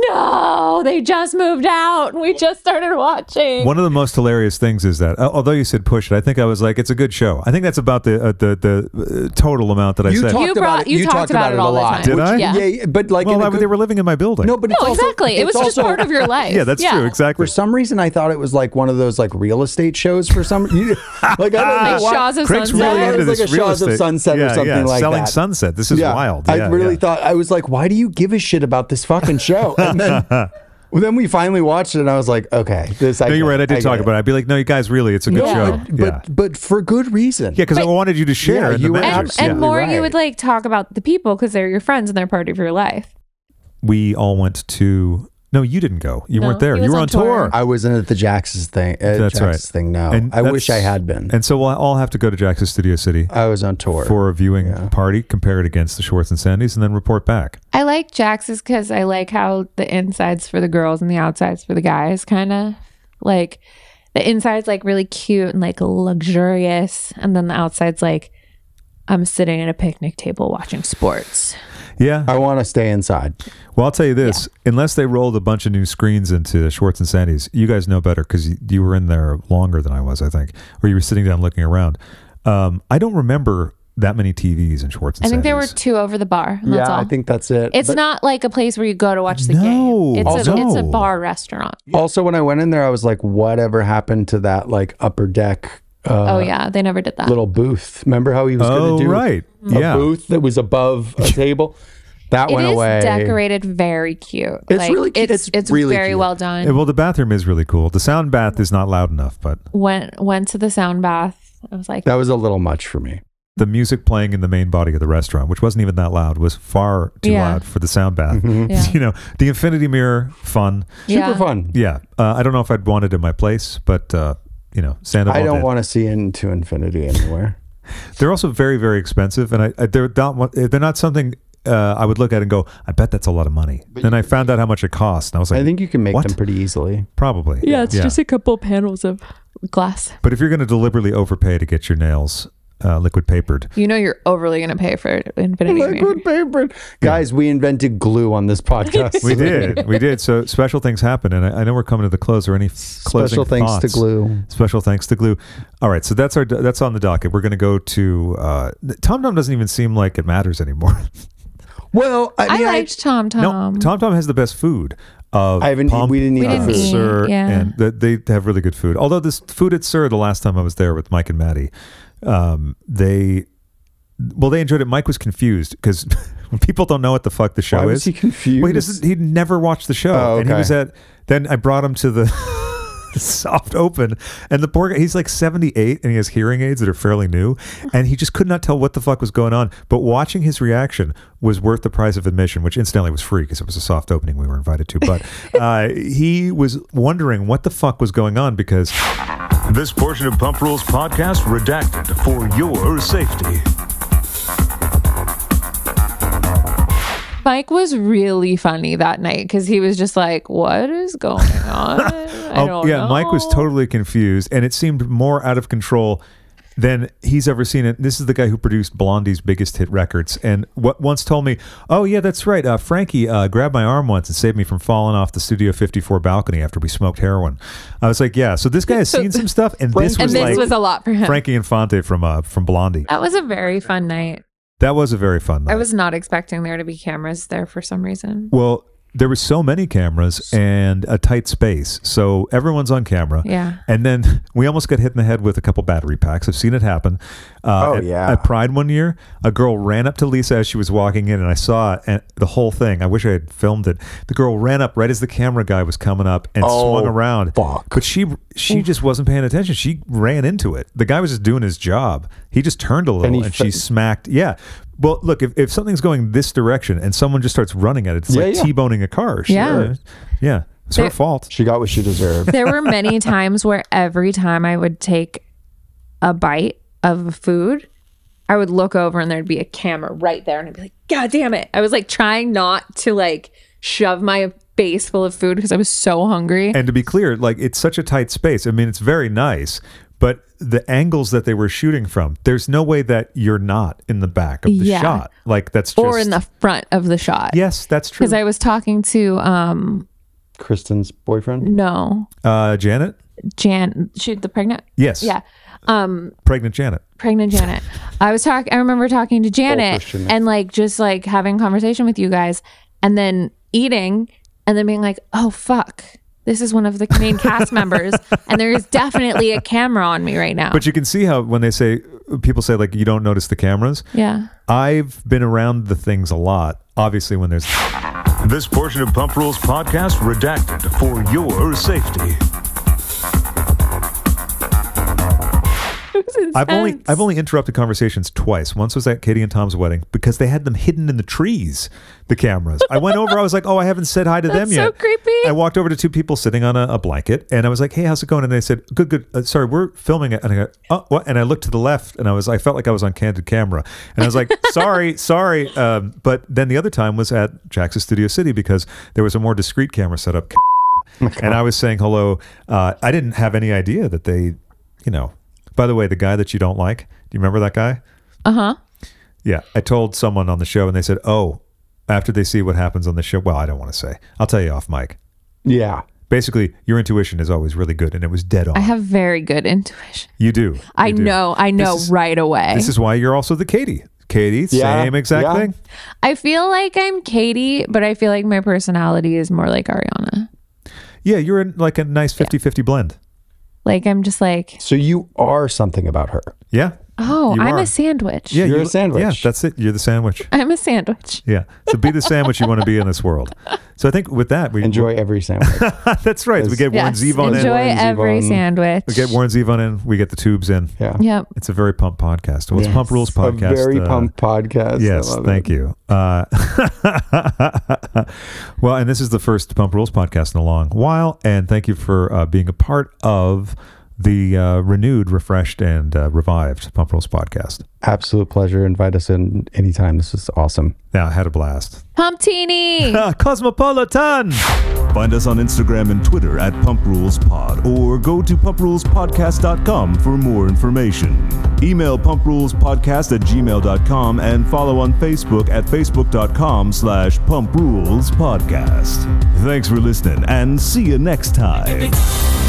no, they just moved out. And we just started watching. One of the most hilarious things is that, uh, although you said push it, I think I was like, it's a good show. I think that's about the uh, the the uh, total amount that I You said. talked You about brought- it. you You talked talked about about it it a all the lot. time. Did I? Yeah. Yeah, yeah, but like well, in a I- good- they were living in my building. no, but it's No, also, exactly. It it's was just also- part of your life. yeah, that's true. Exactly. For some reason, I thought it was like one of those like real estate shows. For some, you, like I don't know Like why. Shaws of Craig's Sunset. really Yeah, it into was this like a real Shaws of estate. Sunset or yeah, something yeah, like selling that. Sunset. This is Yeah, wild. I Yeah, really yeah. thought I was like, why do you give a shit about this fucking show? And then, well, then we finally watched it, and I was like, okay, this. I No, you're get right. I did get talk it. about it. I'd be like, no, you guys, really, it's a good No, show. but, yeah, but but for good reason. yeah, because I But- wanted you to share Yeah, in you the were And, measures. and yeah. more, Right. you would like talk about the people because they're your friends and they're part of your life. We all went to. No, you didn't go. You No, weren't there. he You was were on on tour. tour. I wasn't at the Jax's thing. At That's Jax's right. thing. No, And I wish I that's- had been. And so we'll all have to go to Jax's Studio City I was on tour. for a viewing Yeah. party, compare it against the Schwartz and Sandy's, and then report back. I like Jax's because I like how the inside's for the girls and the outside's for the guys, kind of. Like the inside's like really cute and like luxurious, and then the outside's like I'm sitting at a picnic table watching sports. Yeah. I want to stay inside. Well, I'll tell you this: unless they rolled a bunch of new screens into Schwartz and Sandy's, you guys know better because you, you were in there longer than I was, I think, or you were sitting down looking around. Um, I don't remember that many T Vs in Schwartz and I think there were Sandy's. two over the bar. And that's Yeah, all. I think that's it. It's But not like a place where you go to watch the No. game. It's Also- a it's a No. bar restaurant. also when I went in there, I was like, whatever happened to that like upper deck? Uh, oh yeah, they never did that. little booth. Remember how he was Oh, going to do right. a Yeah. booth that was above a table? That It went is away. decorated very cute. It's like, really cute. It's It's it's really very cute. well done. Yeah, well, the bathroom is really cool. The sound bath is not loud enough, but went went to the sound bath. I was like, That was a little much for me. the music playing in the main body of the restaurant, which wasn't even that loud, was far too Yeah. loud for the sound bath. Yeah. You know, the infinity mirror, fun. Super Yeah. fun. Yeah. Uh, I don't know if I'd want it in my place, but, uh, you know, Sandoval I don't did. want to see into infinity anywhere. They're also very, very expensive, and I, I they're not they're not something uh, I would look at and go, I bet that's a lot of money. Then I found out how much it cost, and I was like, I think you can make what? them pretty easily. Probably. Yeah, it's just a couple panels of glass. But if you're going to deliberately overpay to get your nails uh, liquid papered, You know you're overly going to pay for infinity. Liquid paper. Guys, we invented glue on this podcast. we did, we did. So special things happen, and I, I know we're coming to the close. Or any f- closing Special thanks to thoughts? glue. Special thanks to glue. All right, so that's our that's on the docket. We're going to go to uh, Tom Tom. Doesn't even seem like it matters anymore. Well, I, I mean, I- liked Tom Tom. no, Tom Tom has the best food. Of I haven't- Pump, we didn't eat We the didn't food. eat. Sir, yeah. and th- they have really good food. Although this food at Sir, the last time I was there with Mike and Maddie, um, they well they enjoyed it. Mike was confused because when people don't know what the fuck the show Why is. was he confused? Well, he doesn't. He'd never watched the show, Oh, and he okay. was at. Then I brought him to the soft open, and the poor guy. He's like seventy-eight, and he has hearing aids that are fairly new, and he just could not tell what the fuck was going on. But watching his reaction was worth the price of admission, which incidentally was free because it was a soft opening we were invited to. But uh, he was wondering what the fuck was going on because This portion of Pump Rules podcast redacted for your safety. Mike was really funny that night because he was just like, "What is going on?" I Oh, don't yeah, know. Mike was totally confused, and it seemed more out of control than he's ever seen it. This is the guy who produced Blondie's biggest hit records, and what once told me, "Oh yeah, that's right. Uh, Frankie uh, grabbed my arm once and saved me from falling off the Studio fifty-four balcony after we smoked heroin." I was like, "Yeah." So this guy has seen some stuff, and this and was this like was a lot for him. Frankie Infante from uh, from Blondie. That was a very fun night. That was a very fun night. I was not expecting there to be cameras there for some reason. Well, there were so many cameras and a tight space. So everyone's on camera. Yeah. And then we almost got hit in the head with a couple battery packs. I've seen it happen. Uh, Oh, at, yeah. At Pride one year, a girl ran up to Lisa as she was walking in, and I saw it, and the whole thing. I wish I had filmed it. The girl ran up right as the camera guy was coming up and Oh, swung around. fuck. But she she just wasn't paying attention. She ran into it. The guy was just doing his job. He just turned a little, And and, he she fa- smacked. Yeah. Well, look, if, if something's going this direction and someone just starts running at it, it's Yeah, like yeah. T-boning a car. She- Yeah. Yeah. It's There- her fault. She got what she deserved. There were many times where every time I would take a bite of food, I would look over and there'd be a camera right there, and I'd be like, "God damn it!" I was like trying not to like shove my face full of food because I was so hungry. And to be clear, like it's such a tight space. I mean, it's very nice, but the angles that they were shooting from, there's no way that you're not in the back of the Yeah. shot. Like that's just or in the front of the shot. Yes, that's true. Because I was talking to um Kristen's boyfriend. no uh, Janet? Jan, she the pregnant Yes. yeah um Pregnant Janet. pregnant Janet. I was talking. I remember talking to Janet Christian. and like just like having conversation with you guys, and then eating, and then being like, "Oh fuck, this is one of the main cast members, and there is definitely a camera on me right now." But you can see how when they say, people say like, you don't notice the cameras. yeah, I've been around the things a lot. Obviously, when there's This portion of Pump Rules podcast redacted for your safety. it was intense. I've only I've only interrupted conversations twice. Once was at Katie and Tom's wedding because they had them hidden in the trees, the cameras. I went over, I was like, "Oh, I haven't said hi to them That's yet." so creepy. I walked over to two people sitting on a, a blanket, and I was like, "Hey, how's it going?" And they said, "Good, good. Uh, sorry, we're filming it." And I go, "Oh, what?" And I looked to the left, and I was I felt like I was on candid camera, and I was like, "Sorry, sorry." Um, but then the other time was at Jax's Studio City because there was a more discreet camera set up, and I was saying hello. Uh, I didn't have any idea that they, you know. By the way, the guy that you don't like, do you remember that guy? uh huh. Yeah, I told someone on the show, and they said, "Oh, after they see what happens on the show." Well, I don't want to say. I'll tell you off mic. Yeah. Basically, your intuition is always really good, and it was dead on. I have very good intuition. You do. I You do. know. I know This is- right away. This is why you're also the Katie. Katie, Yeah, same exact yeah. thing. I feel like I'm Katie, but I feel like my personality is more like Ariana. Yeah, you're in like a nice fifty-fifty blend. Like I'm just like So you are something about her. Yeah, Oh, You I'm are. a sandwich. Yeah, You're you- a sandwich. Yeah, that's it. You're the sandwich. I'm a sandwich. Yeah. So be the sandwich you want to be in this world. So I think with that, we Enjoy every sandwich. That's right. We get Warren Yes, Zevon enjoy in. every Zevon. sandwich. We get Warren Zevon in. We get the tubes in. Yeah. Yep. It's a very pump podcast. Well, it's Yes. Pump Rules A podcast. very uh, pumped podcast. Yes, I love thank it. you. Uh, well, and this is the first Pump Rules podcast in a long while, and thank you for uh, being a part of the uh, renewed, refreshed, and uh, revived Pump Rules podcast. Absolute pleasure. Invite us in anytime. This is awesome. Yeah, I had a blast. Pumptini. Cosmopolitan! Find us on Instagram and Twitter at Pump Rules Pod, or go to pump rules podcast dot com for more information. Email pumprulespodcast at gmail dot com and follow on Facebook at facebook dot com slash pump rules podcast. Thanks for listening and see you next time.